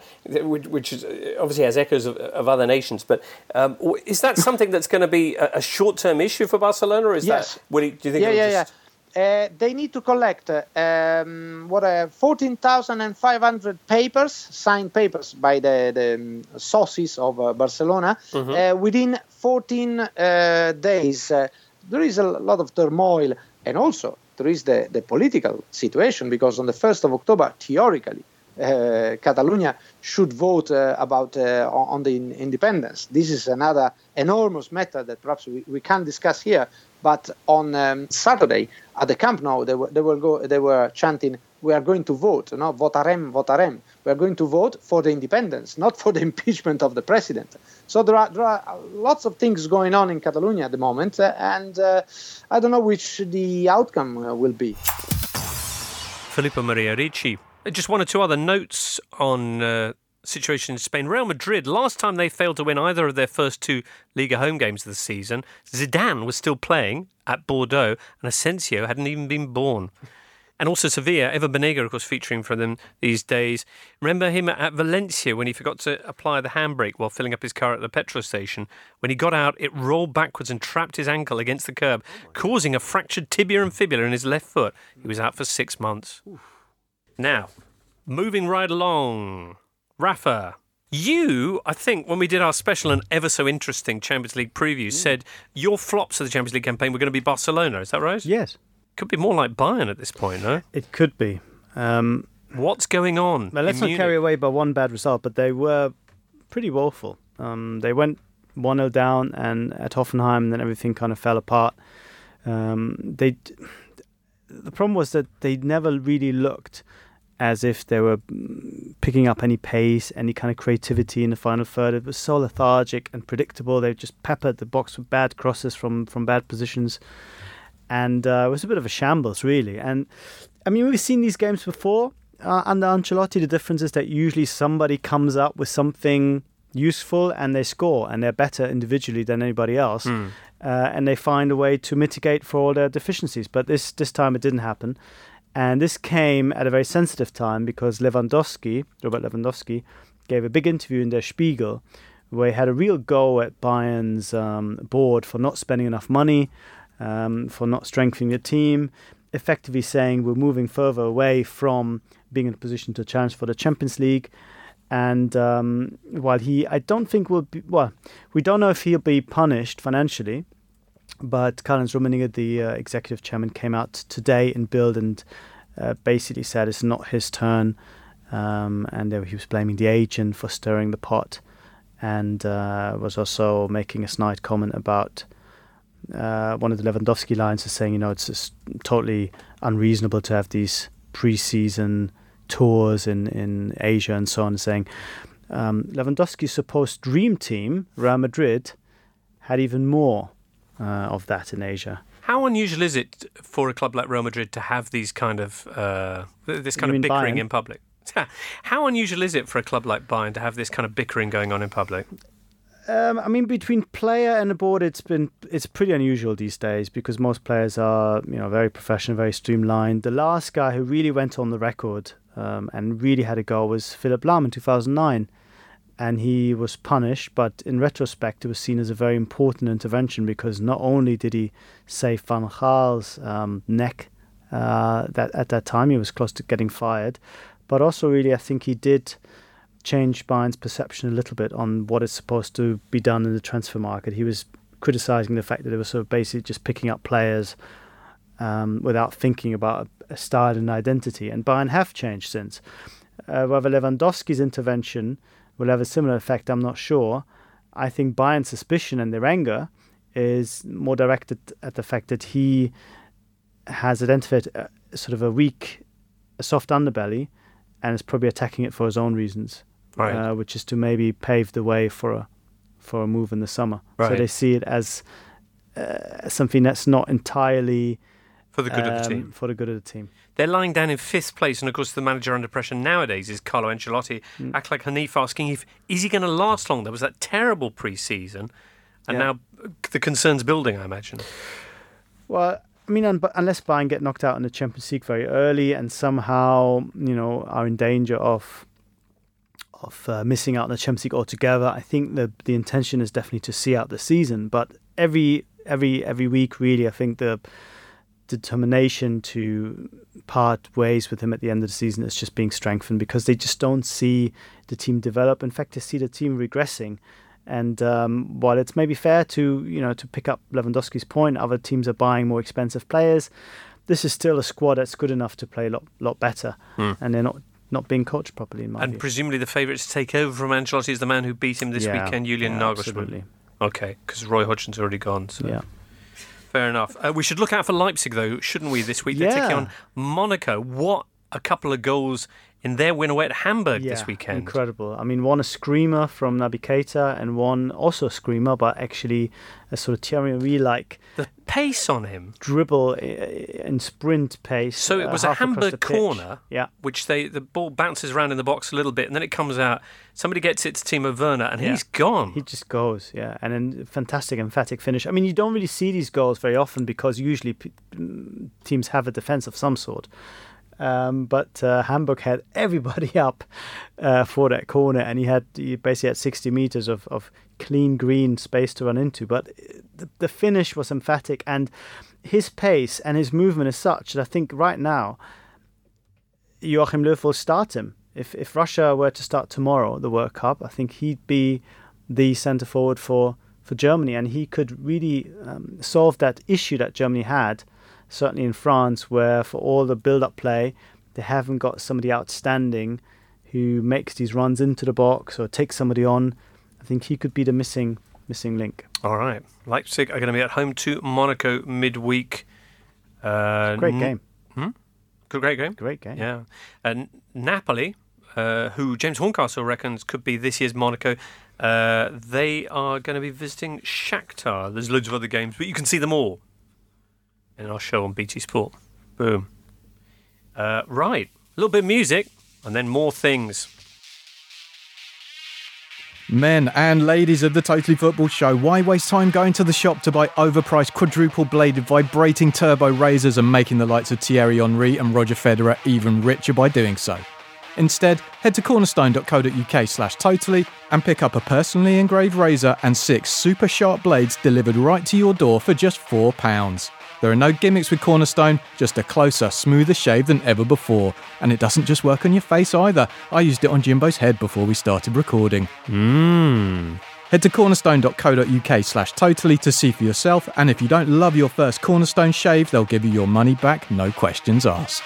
which is, obviously has echoes of, of other nations, but um, is that something that's going to be a, a short term issue for Barcelona? Or is yes. that what do you, do you think? Yeah, yeah, just... yeah. Uh, they need to collect uh, um, what uh, fourteen thousand five hundred papers, signed papers by the, the um, sources of uh, Barcelona mm-hmm. uh, within fourteen uh, days. Uh, there is a lot of turmoil, and also there is the, the political situation, because on the first of October, theoretically, uh, Catalonia should vote uh, about uh, on the in- independence. This is another enormous matter that perhaps we, we can't discuss here. But on um, Saturday at the Camp Nou, they were they were go they were chanting, "We are going to vote, no, votarem, votarem. We are going to vote for the independence, not for the impeachment of the president." So there are there are lots of things going on in Catalonia at the moment, uh, and uh, I don't know which the outcome uh, will be. Filippo Maria Ricci. Just one or two other notes on uh, situation in Spain. Real Madrid, last time they failed to win either of their first two Liga home games of the season, Zidane was still playing at Bordeaux and Asensio hadn't even been born. And also Sevilla, Evan Banega, of course, featuring for them these days. Remember him at Valencia when he forgot to apply the handbrake while filling up his car at the petrol station? When he got out, it rolled backwards and trapped his ankle against the curb, causing a fractured tibia and fibula in his left foot. He was out for six months. Oof. Now, moving right along, Rafa. You, I think, when we did our special and ever so interesting Champions League preview, mm. said your flops of the Champions League campaign were going to be Barcelona. Is that right? Yes. Could be more like Bayern at this point, no? It could be. Um, What's going on? Well, let's not carry away by one bad result, but they were pretty woeful. Um, they went one nil down and at Hoffenheim, and then everything kind of fell apart. Um, they, the problem was that they never really looked as if they were picking up any pace, any kind of creativity in the final third. It was so lethargic and predictable. They just peppered the box with bad crosses from, from bad positions. And uh, it was a bit of a shambles, really. And, I mean, we've seen these games before. Uh, under Ancelotti, the difference is that usually somebody comes up with something useful and they score, and they're better individually than anybody else. Mm. Uh, and they find a way to mitigate for all their deficiencies. But this, this time it didn't happen. And this came at a very sensitive time because Lewandowski, Robert Lewandowski, gave a big interview in Der Spiegel where he had a real go at Bayern's um, board for not spending enough money, um, for not strengthening the team, effectively saying we're moving further away from being in a position to challenge for the Champions League. And um, while he, I don't think will be, well, we don't know if he'll be punished financially, but Karl-Heinz Rummenigge, the uh, executive chairman, came out today in Bild and uh, basically said it's not his turn. Um, and he was blaming the agent for stirring the pot, and uh, was also making a snide comment about uh, one of the Lewandowski lines is saying, you know, it's just totally unreasonable to have these pre-season tours in, in Asia and so on, saying um, Lewandowski's supposed dream team, Real Madrid, had even more Uh, of that in Asia. How unusual is it for a club like Real Madrid to have these kind of uh, this kind you of bickering Bayern? in public? How unusual is it for a club like Bayern to have this kind of bickering going on in public? Um, I mean, between player and the board, it's been it's pretty unusual these days because most players are, you know, very professional, very streamlined. The last guy who really went on the record um, and really had a go was Philipp Lahm in two thousand nine. And he was punished, but in retrospect, it was seen as a very important intervention because not only did he save Van Gaal's um, neck uh, that at that time, he was close to getting fired, but also really I think he did change Bayern's perception a little bit on what is supposed to be done in the transfer market. He was criticising the fact that they were sort of basically just picking up players um, without thinking about a, a style and identity, and Bayern have changed since. Uh, whether Lewandowski's intervention will have a similar effect, I'm not sure. I think Bayern's suspicion and their anger is more directed at the fact that he has identified a, sort of a weak, a soft underbelly, and is probably attacking it for his own reasons, right. uh, which is to maybe pave the way for a for a move in the summer. Right. So they see it as uh, something that's not entirely for the good um, of the team. For the good of the team. They're lying down in fifth place, and of course the manager under pressure nowadays is Carlo Ancelotti. Mm. Act like Hanif asking if is he going to last long? There was that terrible pre-season, and yeah. now the concern's building, I imagine. Well, I mean, un- unless Bayern get knocked out in the Champions League very early and somehow, you know, are in danger of of uh, missing out on the Champions League altogether, I think the the intention is definitely to see out the season. But every every every week, really, I think the determination to part ways with him at the end of the season is just being strengthened because they just don't see the team develop. In fact, they see the team regressing. And um, while it's maybe fair to, you know, to pick up Lewandowski's point, other teams are buying more expensive players. This is still a squad that's good enough to play a lot, lot better, mm. and they're not not being coached properly in my And view. presumably the favourite to take over from Ancelotti is the man who beat him this yeah, weekend, Julian yeah, Nagelsmann. Absolutely. Okay, because Roy Hodgson's already gone. So. Yeah. Fair enough. Uh, we should look out for Leipzig, though, shouldn't we, this week? They're Yeah. taking on Monaco. What a couple of goals in their win away at Hamburg Yeah, this weekend. Incredible. I mean, one a screamer from Naby Keita and one also a screamer, but actually a sort of Thierry Henry-like The pace on him. dribble i- in sprint pace. So it uh, was a half across the Hamburg pitch. corner, Yeah. which they the ball bounces around in the box a little bit, and then it comes out. Somebody gets it to Timo Werner, and Yeah. he's gone. He just goes, yeah. And then fantastic, emphatic finish. I mean, you don't really see these goals very often because usually p- mm, teams have a defence of some sort. Um, but uh, Hamburg had everybody up uh, for that corner, and he had he basically had sixty meters of, of clean green space to run into. But the, the finish was emphatic, and his pace and his movement is such that I think right now Joachim Löw will start him. If if Russia were to start tomorrow the World Cup, I think he'd be the centre forward for, for Germany, and he could really um, solve that issue that Germany had, certainly in France, where for all the build-up play, they haven't got somebody outstanding who makes these runs into the box or takes somebody on. I think he could be the missing missing link. All right. Leipzig are going to be at home to Monaco midweek. Uh, Great n- game. Hmm? Good, great game. Great game. Yeah. And Napoli, uh, who James Horncastle reckons could be this year's Monaco, uh, they are going to be visiting Shakhtar. There's loads of other games, but you can see them all in our show on B T Sport. Boom. Uh, right. A little bit of music, and then more things. Men and ladies of the Totally Football Show, why waste time going to the shop to buy overpriced quadruple-bladed vibrating turbo razors and making the likes of Thierry Henry and Roger Federer even richer by doing so? Instead, head to cornerstone.co.uk slash totally and pick up a personally engraved razor and six super sharp blades delivered right to your door for just four pounds. There are no gimmicks with Cornerstone, just a closer, smoother shave than ever before. And it doesn't just work on your face either. I used it on Jimbo's head before we started recording. Mmm. Head to cornerstone.co.uk slash totally to see for yourself, and if you don't love your first Cornerstone shave, they'll give you your money back, no questions asked.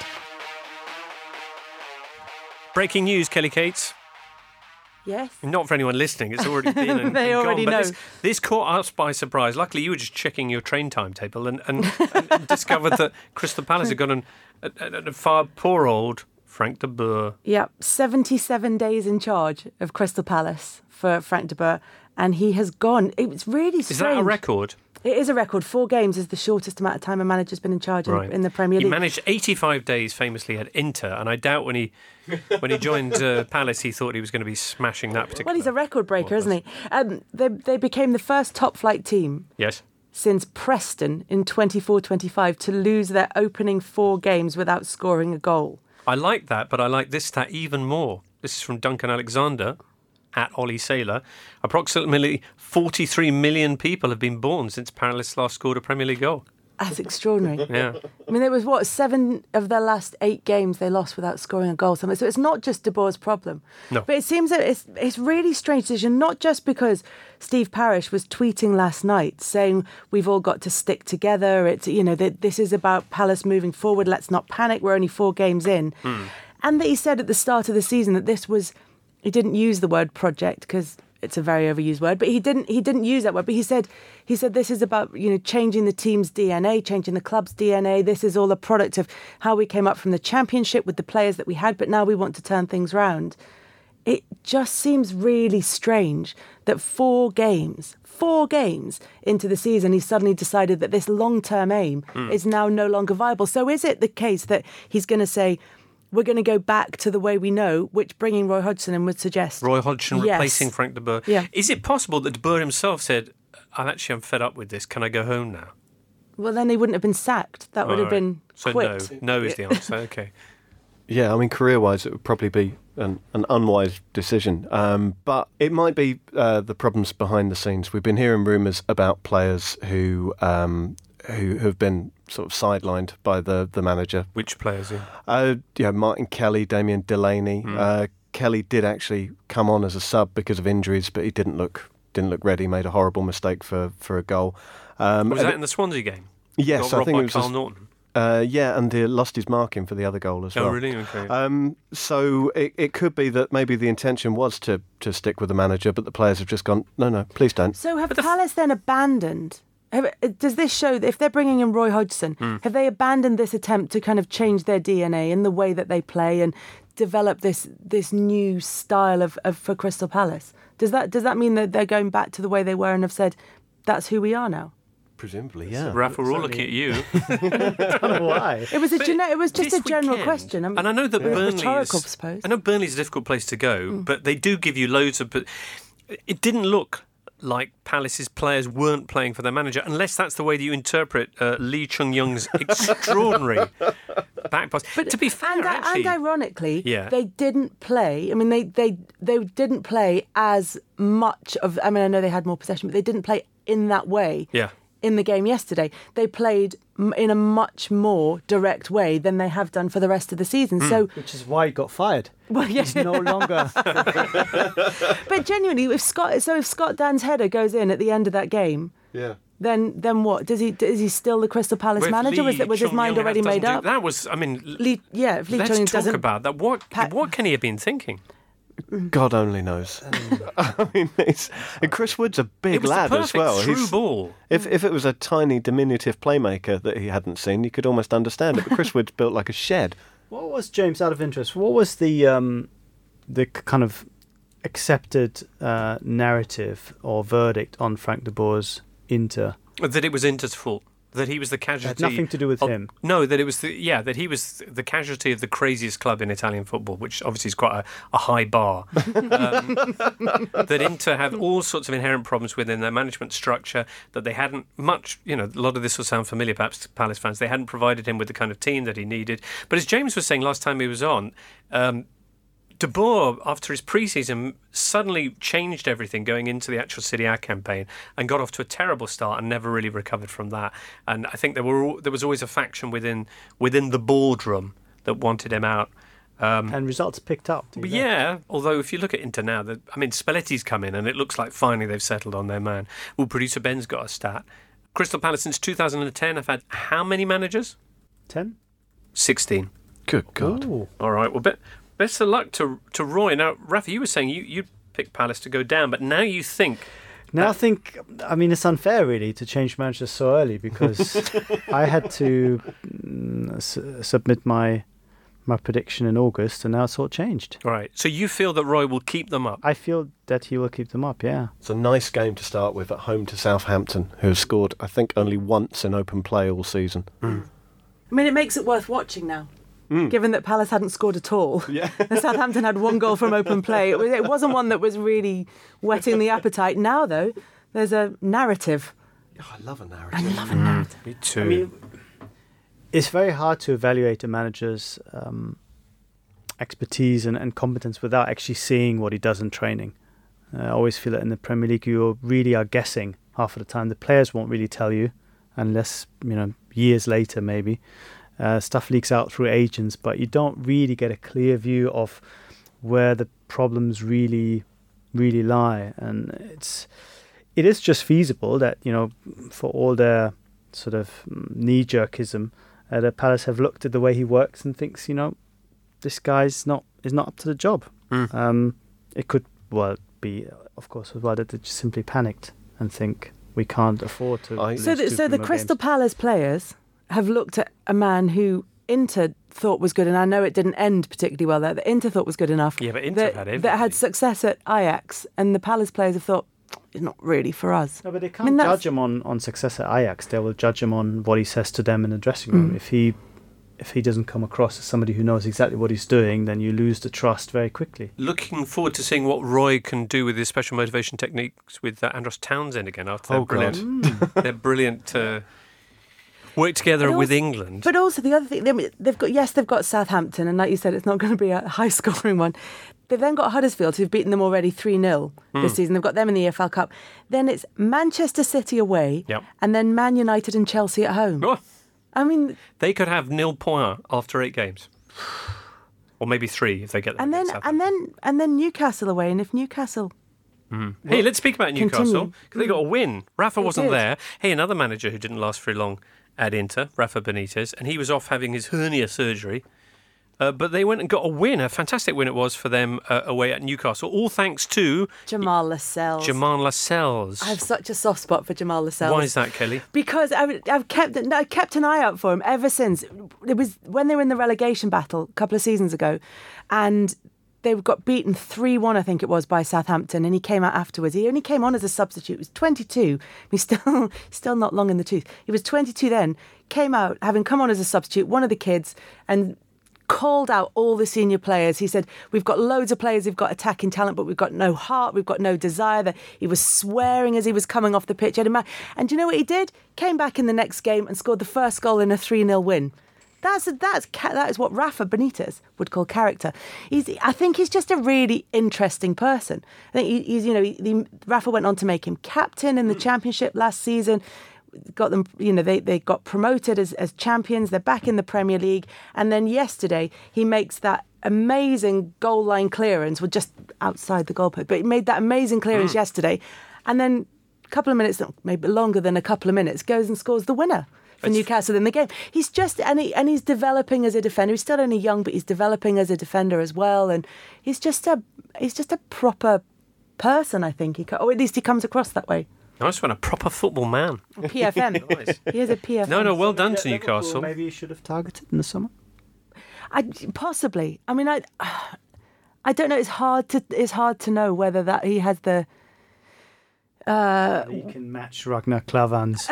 Breaking news, Kelly Cates. Yes. Not for anyone listening, it's already been and, They and already gone. But know. This, this caught us by surprise. Luckily, you were just checking your train timetable and, and, and discovered that Crystal Palace had got an, a, a, a far poor old Frank de Boer. Yep, seventy-seven days in charge of Crystal Palace for Frank de Boer, and he has gone. It's really strange. Is that a record? It is a record. Four games is the shortest amount of time a manager's been in charge in, Right. in the Premier He League. managed eighty-five days famously at Inter, and I doubt when he when he joined uh, Palace, he thought he was going to be smashing that particular. Well, he's a record breaker, Well, isn't he? Um, they, they became the first top-flight team Yes. since Preston in twenty-four twenty-five to lose their opening four games without scoring a goal. I like that, but I like this stat even more. This is from Duncan Alexander at Ollie Saylor. Approximately forty-three million people have been born since Palace last scored a Premier League goal. That's extraordinary. Yeah. I mean, there was, what, seven of their last eight games they lost without scoring a goal. Something. So it's not just De Boer's problem. No. But it seems that it's it's really strange decision, not just because Steve Parish was tweeting last night saying we've all got to stick together. It's, you know, that this is about Palace moving forward. Let's not panic. We're only four games in. Hmm. And that he said at the start of the season that this was, he didn't use the word project because it's a very overused word, but he didn't he didn't use that word. But he said he said this is about, you know, changing the team's D N A, changing the club's D N A. This is all a product of how we came up from the Championship with the players that we had, but now we want to turn things round. It just seems really strange that four games, four games into the season, he suddenly decided that this long-term aim Mm. is now no longer viable. So is it the case that he's going to say, we're going to go back to the way we know, which bringing Roy Hodgson in would suggest? Roy Hodgson Yes. replacing Frank de Boer. Yeah. Is it possible that de Boer himself said, I'm actually I'm fed up with this, can I go home now? Well, then they wouldn't have been sacked. That would All have right. been So quit. no. No is the answer. Okay. Yeah, I mean, career-wise, it would probably be an, an unwise decision. Um, but it might be uh, the problems behind the scenes. We've been hearing rumours about players who um, who have been sort of sidelined by the, the manager. Which players? Yeah. Uh, yeah, Martin Kelly, Damien Delaney. Mm. Uh, Kelly did actually come on as a sub because of injuries, but he didn't look didn't look ready. Made a horrible mistake for, for a goal. Um, Was and that it- in the Swansea game? yes, Got I robbed think by it was. Carl a- Norton. Uh, yeah, and he lost his marking for the other goal as Oh, well. really? Okay. Um, so it, it could be that maybe the intention was to, to stick with the manager, but the players have just gone, no, no, please don't. So have But the f- Palace then abandoned? Have, does this show that if they're bringing in Roy Hodgson, Hmm. have they abandoned this attempt to kind of change their D N A in the way that they play and develop this this new style of, of for Crystal Palace? Does that does that mean that they're going back to the way they were and have said that's who we are now? Presumably, yeah. Rafa, we're all looking at you. I don't know why. It was a But gene- it was just this a general weekend- question. I'm- and I know that Yeah. Burnley Rhetorical, I is, suppose. I know Burnley's a difficult place to go, but they do give you loads of. But it didn't look like Palace's players weren't playing for their manager, unless that's the way that you interpret uh, Lee Chung-young's extraordinary back pass. But, to be fair, and, actually... and ironically, Yeah. they didn't play. I mean, they, they, they didn't play as much of... I mean, I know they had more possession, but they didn't play in that way. Yeah. In the game yesterday, they played m- in a much more direct way than they have done for the rest of the season. Mm. So, Which is why he got fired. well, yeah. He's no longer. But genuinely, if Scott, so if Scott Dan's header goes in at the end of that game, Yeah. then then what? Does he is he still the Crystal Palace Well, if manager? Lee Was, it, was his mind Chung-young already doesn't made do- up? That was, I mean... Lee, yeah, if Lee Let's Chung-young talk doesn't about that. What pa- what can he have been thinking? God only knows. I mean, it's, and Chris Wood's a It big was lad the as perfect well. through He's- ball. If if it was a tiny diminutive playmaker that he hadn't seen, you could almost understand it. But Chris Wood's built like a shed. What was, James, out of interest, what was the um, the k- kind of accepted uh, narrative or verdict on Frank de Boer's Inter? That it was Inter's fault. That he was the casualty. nothing to do with of- him. No, that it was the yeah, that he was the casualty of the craziest club in Italian football, which obviously is quite a, a high bar. um, that Inter had all sorts of inherent problems within their management structure. That they hadn't much, you know, a lot of this will sound familiar perhaps to Palace fans. They hadn't provided him with the kind of team that he needed. But as James was saying last time he was on. Um, De Boer, after his pre-season, suddenly changed everything going into the actual Serie A campaign and got off to a terrible start and never really recovered from that. And I think there were al- there was always a faction within within the boardroom that wanted him out. Um, And results picked up. do you but think? yeah, although if you look at Inter now, the, I mean, Spalletti's come in and it looks like finally they've settled on their man. Well, producer Ben's got a stat. Crystal Palace since two thousand ten have had how many managers? Ten? sixteen. Good God. Ooh. All right, well, be- best of luck to to Roy. Now, Rafa, you were saying you, you'd pick Palace to go down, but now you think... Now I think, I mean, it's unfair really to change managers so early because I had to mm, s- submit my my prediction in August and now it's all changed. All right, so you feel that Roy will keep them up? I feel that he will keep them up, yeah. It's a nice game to start with at home to Southampton, who have scored, I think, only once in open play all season. I mean, it makes it worth watching now. Given that Palace hadn't scored at all, Yeah. and Southampton had one goal from open play, it, was, it wasn't one that was really whetting the appetite. Now, though, there's a narrative. Oh, I love a I narrative. love a narrative. Me too. I mean, it's very hard to evaluate a manager's um, expertise and, and competence without actually seeing what he does in training. Uh, I always feel that in the Premier League, you really are guessing half of the time. The players won't really tell you unless, you know, years later maybe. Uh, stuff leaks out through agents, but you don't really get a clear view of where the problems really, really lie. And it's, it is just feasible that, you know, for all their sort of knee-jerkism, uh, the Palace have looked at the way he works and thinks, you know, this guy's not is not up to the job. Mm. Um, it could well be, of course, as well that they just simply panicked and think we can't afford to. I- lose So, the, two so the Premier Crystal games. Palace players have looked at a man who Inter thought was good, and I know it didn't end particularly well there. That Inter thought was good enough. Yeah, but Inter that, had that everything. had success at Ajax, and the Palace players have thought it's not really for us. No, but they can't mean, that's- judge him on, on success at Ajax. They will judge him on what he says to them in the dressing room. Mm. If he if he doesn't come across as somebody who knows exactly what he's doing, then you lose the trust very quickly. Looking forward to seeing what Roy can do with his special motivation techniques with uh, Andros Townsend again. After they're Oh, God. brilliant. They're brilliant to work together But with also- England. But also the other thing, they- they've got yes, they've got Southampton, and like you said, it's not going to be a high-scoring one. They've then got Huddersfield, who've beaten them already three nil this Hmm. season. They've got them in the E F L Cup. Then it's Manchester City away, Yep. and then Man United and Chelsea at home. Oh, I mean, they could have nil points after eight games, or maybe three if they get them. and then against and Southampton. then and then Newcastle away, and if Newcastle, Hey, let's speak about Newcastle Continue. because they got a win. Rafa They wasn't did. there. Hey, another manager who didn't last very long at Inter, Rafa Benitez, and he was off having his hernia surgery. Uh, but they went and got a win, a fantastic win it was for them uh, away at Newcastle, all thanks to Jamal Lascelles. Jamal Lascelles. I have such a soft spot for Jamal Lascelles. Why is that, Kelly? Because I've, I've kept I kept an eye out for him ever since. It was when they were in the relegation battle a couple of seasons ago, and they got beaten three one, I think it was, by Southampton, and he came out afterwards. He only came on as a substitute. He was twenty-two. He's still still not long in the tooth. He was twenty-two then, came out having come on as a substitute, one of the kids, and called out all the senior players. He said, we've got loads of players who've got attacking talent, but we've got no heart, we've got no desire. That he was swearing as he was coming off the pitch. And do you know what he did? Came back in the next game and scored the first goal in a three nil win. That's that's that is what Rafa Benitez would call character. He's I think he's just a really interesting person. I think he, he's you know he, he, Rafa went on to make him captain in the Championship last season. Got them, you know, they, they got promoted as, as champions. They're back in the Premier League. And then yesterday, he makes that amazing goal line clearance, well, just outside the goalpost, but he made that amazing clearance mm. yesterday. And then a couple of minutes, maybe longer than a couple of minutes, goes and scores the winner for it's... Newcastle in the game. He's just, and, he, and he's developing as a defender. He's still only young, but he's developing as a defender as well. And he's just a, he's just a proper person, I think. He, or at least he comes across that way. Nice one, a proper football man. P F M. Nice. He is a P F M. No, no, well done to Newcastle. Maybe you should have targeted in the summer. I possibly. I mean, I, I don't know. It's hard to. It's hard to know whether that he has the. Uh, he can match Ragnar Klavan's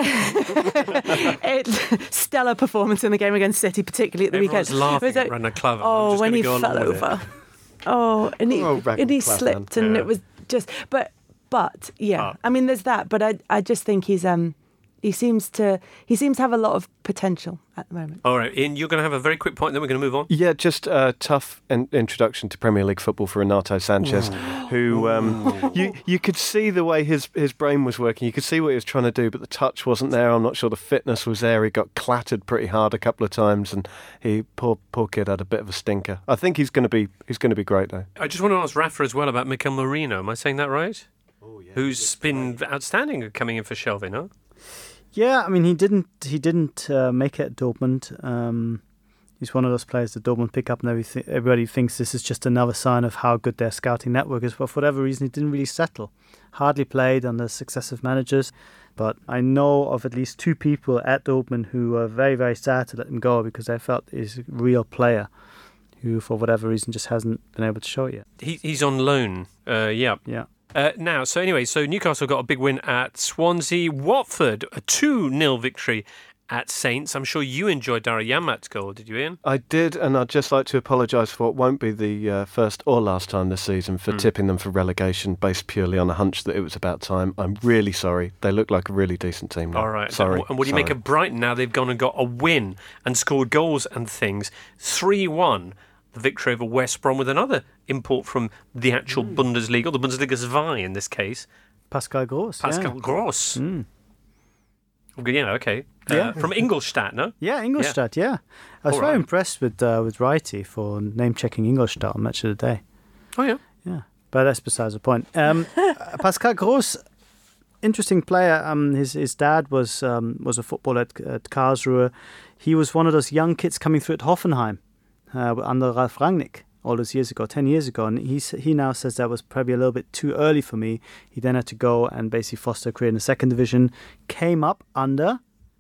stellar performance in the game against City, particularly at the Everyone's weekend. laughing like, at Ragnar Klavan. Oh, when he fell over. Oh, and he oh, and he slipped, and yeah. it was just. But. But yeah, oh. I mean, there's that. But I, I just think he's um, he seems to he seems to have a lot of potential at the moment. All right, Ian, you're going to have a very quick point, then we're going to move on. Yeah, just a tough in- introduction to Premier League football for Renato Sanchez, Ooh. who um, you you could see the way his his brain was working. You could see what he was trying to do, but the touch wasn't there. I'm not sure the fitness was there. He got clattered pretty hard a couple of times, and he poor poor kid had a bit of a stinker. I think he's going to be he's going to be great though. I just want to ask Rafa as well about Mikel Merino. Am I saying that right? Oh, yeah, Who's been right. outstanding coming in for Shelvey, no? Yeah, I mean, he didn't he didn't uh, make it at Dortmund. Um, he's one of those players that Dortmund pick up and everything. Everybody thinks this is just another sign of how good their scouting network is, but for whatever reason, he didn't really settle. Hardly played under successive managers, but I know of at least two people at Dortmund who were very, very sad to let him go because they felt he's a real player who, for whatever reason, just hasn't been able to show it yet. He, he's on loan, uh, yeah. Yeah. Uh, now, so anyway, so Newcastle got a big win at Swansea. Watford, a two nil victory at Saints. I'm sure you enjoyed Dara Yamat's goal, did you, Ian? I did, and I'd just like to apologise for what won't be the uh, first or last time this season for mm. tipping them for relegation based purely on a hunch that it was about time. I'm really sorry. They look like a really decent team now. All right. Sorry. And what do you sorry. make of Brighton now? They've gone and got a win and scored goals and things. three one. The victory over West Brom with another import from the actual mm. Bundesliga, or the Bundesliga zwei in this case. Pascal Gross. Pascal yeah. Gross. Mm. Yeah, okay. Yeah. Uh, from Ingolstadt, no? Yeah, Ingolstadt, yeah. yeah. I was All very right. impressed with uh, with Wrighty for name-checking Ingolstadt on Match of the Day. Oh, yeah? Yeah, but that's besides the point. Um, Pascal Gross, interesting player. Um, his his dad was um, was a footballer at, at Karlsruhe. He was one of those young kids coming through at Hoffenheim. Uh, under Ralf Rangnick all those years ago, ten years ago, and he he now says that was probably a little bit too early for me. He then had to go and basically foster a career in the second division. Came up under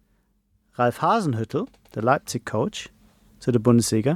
Ralf Hasenhüttl, the Leipzig coach, to the Bundesliga,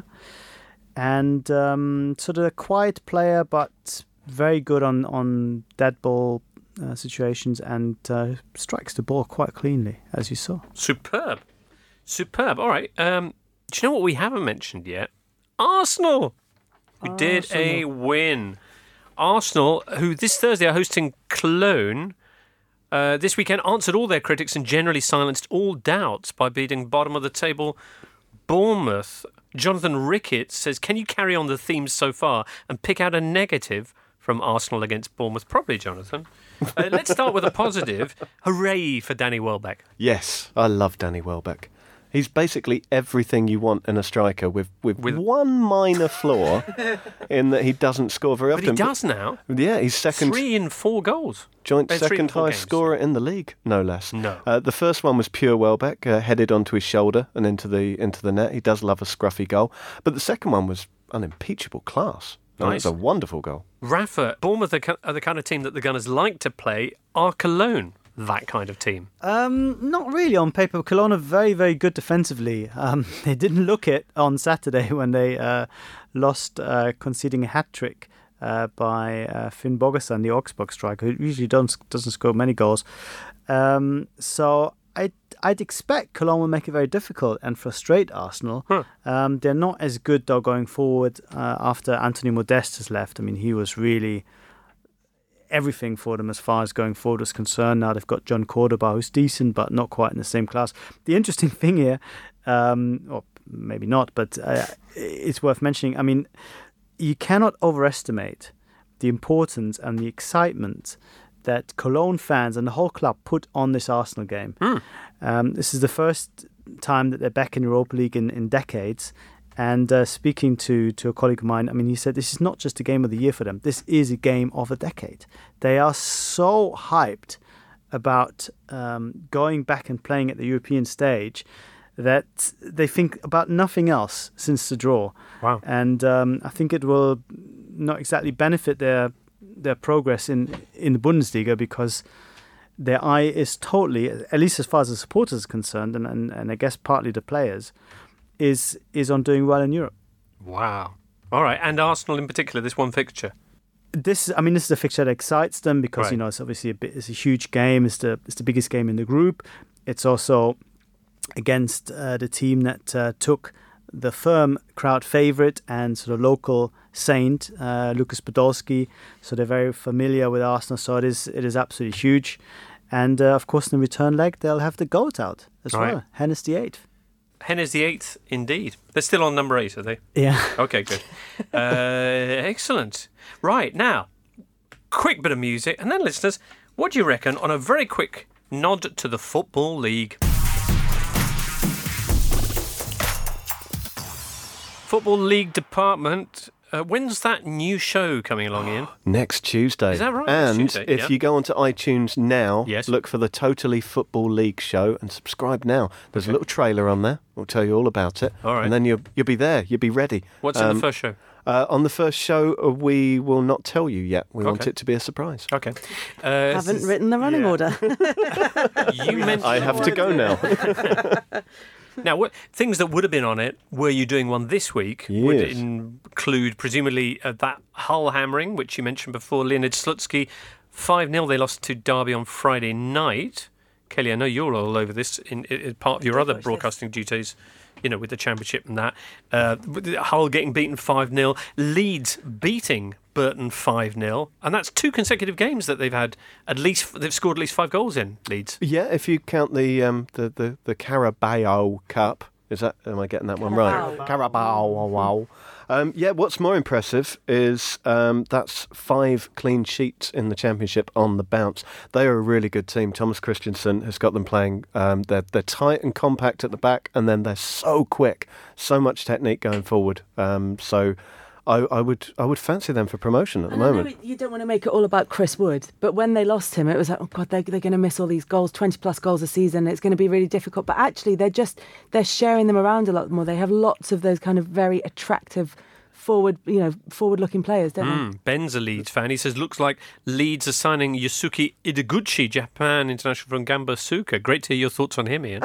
and um, sort of a quiet player, but very good on on dead ball uh, situations, and uh, strikes the ball quite cleanly, as you saw. Superb, superb. All right. Um, do you know what we haven't mentioned yet? Arsenal, who Arsenal. did a win. Arsenal, who this Thursday are hosting Cologne, uh, this weekend answered all their critics and generally silenced all doubts by beating bottom of the table Bournemouth. Jonathan Ricketts says, can you carry on the themes so far and pick out a negative from Arsenal against Bournemouth? Probably, Jonathan. Uh, let's start with a positive. Hooray for Danny Welbeck. Yes, I love Danny Welbeck. He's basically everything you want in a striker with, with, with one minor flaw in that he doesn't score very but often. But he does now. Yeah, he's second. Three in four goals. Joint uh, second highest scorer games. in the league, no less. No. Uh, the first one was pure Welbeck, uh, headed onto his shoulder and into the into the net. He does love a scruffy goal. But the second one was unimpeachable class. No, nice. It's a wonderful goal. Rafa, Bournemouth are the kind of team that the Gunners like to play. Are Cologne that kind of team? Um, not really on paper. Cologne are very, very good defensively. Um, they didn't look it on Saturday when they uh, lost, uh, conceding a hat-trick uh, by uh, Finn Bogason, the Augsburg striker, who usually don't, doesn't score many goals. Um, so I'd, I'd expect Cologne will make it very difficult and frustrate Arsenal. Huh. Um, they're not as good, though, going forward uh, after Anthony Modeste has left. I mean, he was really everything for them as far as going forward was concerned. Now they've got John Cordoba, who's decent, but not quite in the same class. The interesting thing here, um, or maybe not, but uh, it's worth mentioning, I mean, you cannot overestimate the importance and the excitement that Cologne fans and the whole club put on this Arsenal game. Mm. Um, this is the first time that they're back in Europa League in, in decades. And uh, speaking to, to a colleague of mine, I mean, he said this is not just a game of the year for them. This is a game of a decade. They are so hyped about um, going back and playing at the European stage that they think about nothing else since the draw. Wow. And um, I think it will not exactly benefit their their progress in, in the Bundesliga, because their eye is totally, at least as far as the supporters are concerned, and, and, and I guess partly the players, is is on doing well in Europe. Wow. All right. And Arsenal in particular, this one fixture. This, I mean, this is a fixture that excites them because, Right. you know, it's obviously a bit, it's a huge game. It's the it's the biggest game in the group. It's also against uh, the team that uh, took the firm crowd favourite and sort of local saint, uh, Lucas Podolski. So they're very familiar with Arsenal. So it is it is absolutely huge. And uh, of course, in the return leg, they'll have the GOAT out as Right. well. Hennes the eighth. Hennes the eighth, indeed. They're still on number eight, are they? Yeah. Okay, good. uh, excellent. Right, now, quick bit of music. And then, listeners, what do you reckon on a very quick nod to the Football League? Football League department. Uh, when's that new show coming along, Ian? Next Tuesday. Is that right? Next And Tuesday, if yeah. you go onto iTunes now, Yes. look for the Totally Football League show and subscribe now. There's a little trailer on there. We'll tell you all about it. All right. And then you'll, you'll be there. You'll be ready. What's in Um, the first show? Uh, on the first show, uh, we will not tell you yet. We want Okay. it to be a surprise. Okay. Uh, Haven't written the running yeah. order. You mentioned I have to go now. Now, what, things that would have been on it, were you doing one this week, would Yes. include presumably uh, that Hull hammering, which you mentioned before, Leonid Slutsky, five nil they lost to Derby on Friday night. Kelly, I know you're all over this in, in, in part of your other watch this. broadcasting duties, you know, with the Championship and that. Uh, with Hull getting beaten five nil, Leeds beating Burton five nil, and that's two consecutive games that they've had at least, they've scored at least five goals in, Leeds. Yeah, if you count the um, the, the, the Carabao Cup. Is that, am I getting that one right? Carabao. Wow. Um, yeah, what's more impressive is um, that's five clean sheets in the Championship on the bounce. They are a really good team. Thomas Christensen has got them playing. Um, they're, they're tight and compact at the back, and then they're so quick. So much technique going forward. Um, so I, I would I would fancy them for promotion at the And I know moment. it- you don't want to make it all about Chris Wood, but when they lost him, it was like, oh God, they're, they're going to miss all these goals, twenty plus goals a season. It's going to be really difficult. But actually, they're just, they're sharing them around a lot more. They have lots of those kind of very attractive forward, you know, forward-looking players, don't Mm, Ben's a Leeds fan. He says, looks like Leeds are signing Yusuke Ideguchi, Japan international from Gamba Suka. Great to hear your thoughts on him, Ian.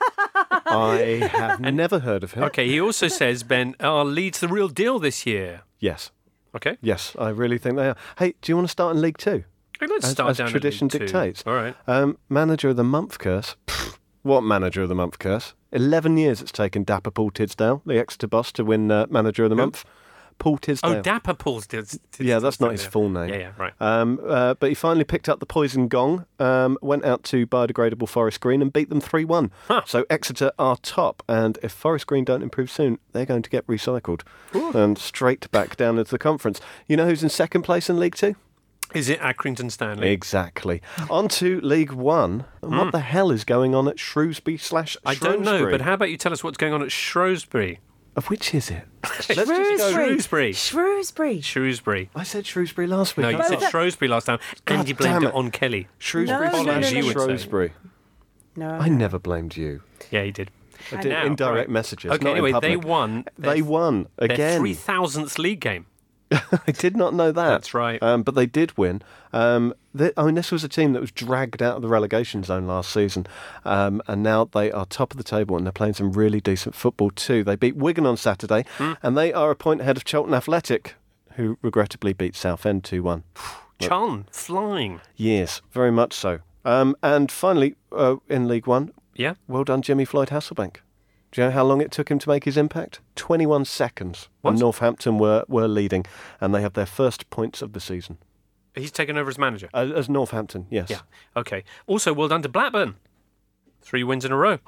I have never heard of him. Okay, he also says, Ben, are Leeds the real deal this year? Yes. Okay. Yes, I really think they are. Hey, do you want to start in League Two? Hey, let's As- start as down at tradition League Two. dictates. All right. Um, manager of the month curse. Pfft, what manager of the month curse? Eleven years it's taken Dapper Paul Tidsdale, the Exeter boss, to win uh, manager of the Who? month. Paul Tisdale. Oh, Dapper Paul's did. did Yeah, that's not his yeah. full name. Yeah, yeah, right. Um, uh, but he finally picked up the poison gong, um, went out to biodegradable Forest Green and beat them three one. Huh. So Exeter are top, and if Forest Green don't improve soon, they're going to get recycled and straight back down into the conference. You know who's in second place in League Two? Is it Accrington Stanley? Exactly. On to League One. And what the hell is going on at Shrewsbury slash Hmm. I Shrewsbury? don't know, but how about you tell us what's going on at Shrewsbury? Of which is it? they? Shrewsbury. Shrewsbury. Shrewsbury. I said Shrewsbury last week. No, you I said thought- Shrewsbury last time, and God you blamed damn it it. on Kelly. Shrewsbury No, no, slash no, no, no. Shrewsbury. No. I never blamed you. Yeah, he did. I did Now, indirect right. messages. Okay, not in anyway, they public. won. They their- won Their again. three thousandth league game. I did not know that. That's right. Um, but they did win. Um, they, I mean, this was a team that was dragged out of the relegation zone last season, um, and now they are top of the table and they're playing some really decent football too. They beat Wigan on Saturday, Hmm. and they are a point ahead of Cheltenham Athletic, who regrettably beat Southend two one. Chun, flying. Yes, very much so. Um, and finally, uh, in League One, Yeah. Well done, Jimmy Floyd Hasselbank. Do you know how long it took him to make his impact? twenty-one seconds. What? And Northampton were, were leading, and they have their first points of the season. He's taken over as manager. Uh, as Northampton, yes. Yeah. Okay. Also, well done to Blackburn. Three wins in a row.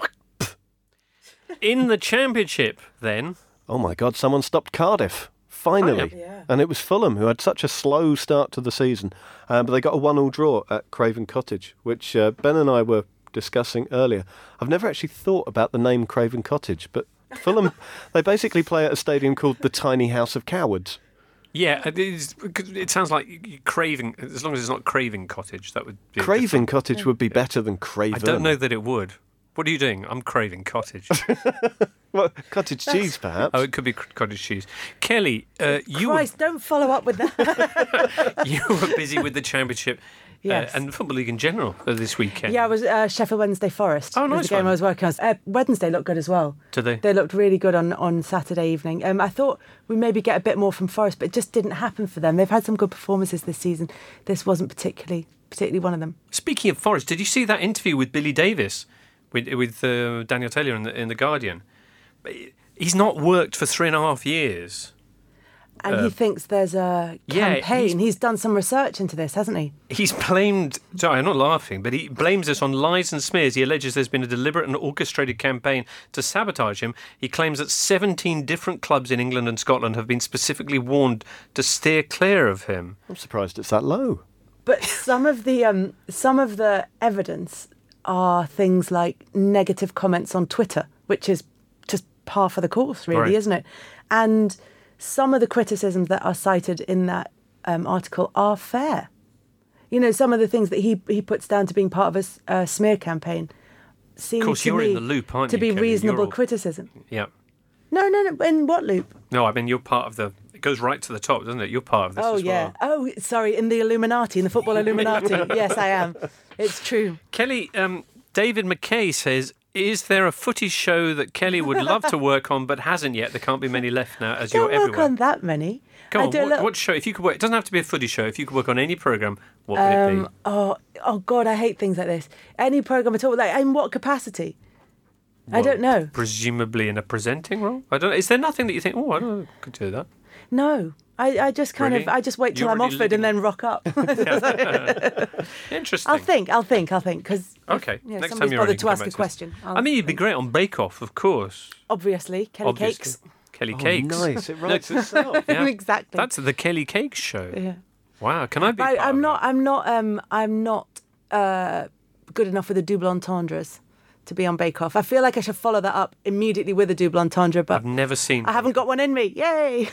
In the Championship, then. Oh my God, someone stopped Cardiff. Finally. Oh, yeah. And it was Fulham, who had such a slow start to the season. Um, but they got a one-all draw at Craven Cottage, which uh, Ben and I were discussing earlier. I've never actually thought about the name Craven Cottage, but Fulham, they basically play at a stadium called the Tiny House of Cowards. Yeah, it, is, it sounds like Craving, as long as it's not Craving Cottage, that would be... Craven Cottage would be better than Craven. I don't know that it would. What are you doing? I'm craving cottage. Well, cottage cheese, perhaps. Oh, it could be c- cottage cheese. Kelly, uh, you Christ, don't follow up with that. were, you were busy with the Championship Yes. uh, and the Football League in general uh, this weekend. Yeah, I was uh, Sheffield Wednesday Forest. Oh, was nice the game one. I was working on. Uh, Wednesday looked good as well. Did they? They looked really good on, on Saturday evening. Um, I thought we maybe get a bit more from Forest, but it just didn't happen for them. They've had some good performances this season. This wasn't particularly particularly one of them. Speaking of Forest, did you see that interview with Billy Davis with with uh, Daniel Taylor in the, in the Guardian? He's not worked for three and a half years. And Uh, he thinks there's a yeah, campaign. he's- he's done some research into this, hasn't he? He's blamed, sorry, I'm not laughing, but he blames us on lies and smears. He alleges there's been a deliberate and orchestrated campaign to sabotage him. He claims that seventeen different clubs in England and Scotland have been specifically warned to steer clear of him. I'm surprised it's that low. But some of the um, some of the evidence are things like negative comments on Twitter, which is just par for the course, really, Right. isn't it? And some of the criticisms that are cited in that um, article are fair. You know, some of the things that he he puts down to being part of a s- a smear campaign seem Of course, to you're me in the loop, aren't to you, be Kelly? You're reasonable all- criticism. Yeah. No, no, no. In what loop? No, I mean, you're part of the... It goes right to the top, doesn't it? You're part of this Oh as yeah. well. Oh, sorry. In the Illuminati, in the football Illuminati. Yes, I am. It's true. Kelly, um, David McKay says, is there a footy show that Kelly would love to work on but hasn't yet? There can't be many left now as Don't you're work everywhere. on that many. Go I on, do a what, little- what show? If you could work, it doesn't have to be a footy show. If you could work on any programme, what would it Um, be? oh, oh God, I hate things like this. Any program at all, like in what capacity? I don't Well, know. Presumably in a presenting role? I don't know. Is there nothing that you think, oh, I don't know, I could do that? No, I, I just kind Really? of, I just wait till You're I'm already offered and living- then rock up. Interesting. I'll think, I'll think, I'll think, because Okay, you know, next time somebody's you're on, bothered you to can ask come a back to us. question. I'll I mean, you'd be think. great on Bake Off, of course. Obviously, Kelly Obviously. Cakes. Kelly Oh, Cakes. nice, it writes itself. Yeah. Exactly. That's the Kelly Cakes show. Yeah. Wow, can I be I, part I'm of not. that? I'm not. Um. I'm not. Uh. Good enough with the double entendres to be on Bake Off. I feel like I should follow that up immediately with a double entendre, but I've never seen I haven't got one in me. Yay!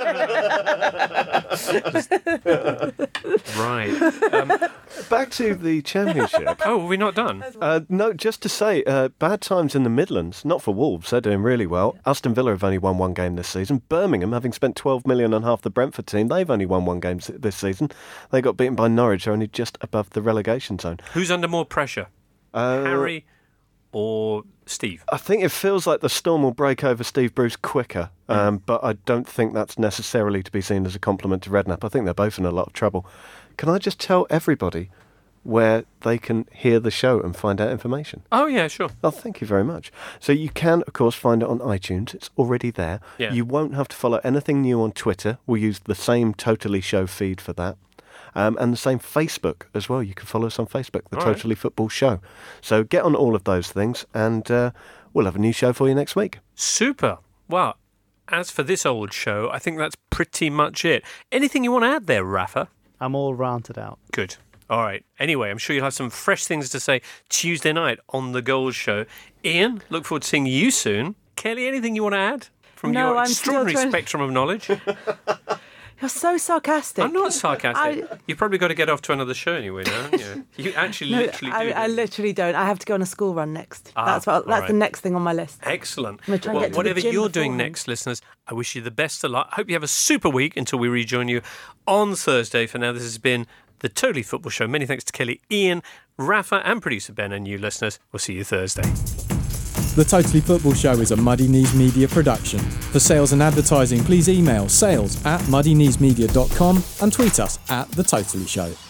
Right. Um, Back to the Championship. oh, are we not done? Uh, no, just to say, uh, bad times in the Midlands, not for Wolves, they're doing really well. Aston Villa have only won one game this season. Birmingham, having spent twelve million on half the Brentford team, they've only won one game s- this season. They got beaten by Norwich, who are only just above the relegation zone. Who's under more pressure, Uh, Harry or Steve? I think it feels like the Storm will break over Steve Bruce quicker, um, but I don't think that's necessarily to be seen as a compliment to Redknapp. I think they're both in a lot of trouble. Can I just tell everybody where they can hear the show and find out information? Oh, yeah, sure. Oh, thank you very much. So you can, of course, find it on iTunes. It's already there. Yeah. You won't have to follow anything new on Twitter. We'll use the same Totally Show feed for that. Um, and the same Facebook as well. You can follow us on Facebook, The All right. Totally Football Show. So get on all of those things, and uh, we'll have a new show for you next week. Super. Well, as for this old show, I think that's pretty much it. Anything you want to add there, Rafa? I'm all rounded out. Good. All right. Anyway, I'm sure you'll have some fresh things to say Tuesday night on The Goals Show. Ian, look forward to seeing you soon. Kelly, anything you want to add from No, your I'm still extraordinary trying- spectrum of knowledge? You're so sarcastic. I'm not sarcastic. I- You've probably got to get off to another show anyway now, haven't you? You actually No, literally do. I, I don't you? literally don't. I have to go on a school run next. Ah, that's what. all That's right. the next thing on my list. Excellent. gonna try and Well, get to the whatever gym you're doing beforehand. next, listeners, I wish you the best of luck. I hope you have a super week until we rejoin you on Thursday. For now, this has been the Totally Football Show. Many thanks to Kelly, Ian, Rafa, and producer Ben, and you listeners. We'll see you Thursday. The Totally Football Show is a Muddy Knees Media production. For sales and advertising, please email sales at muddykneesmedia dot com and tweet us at The Totally Show.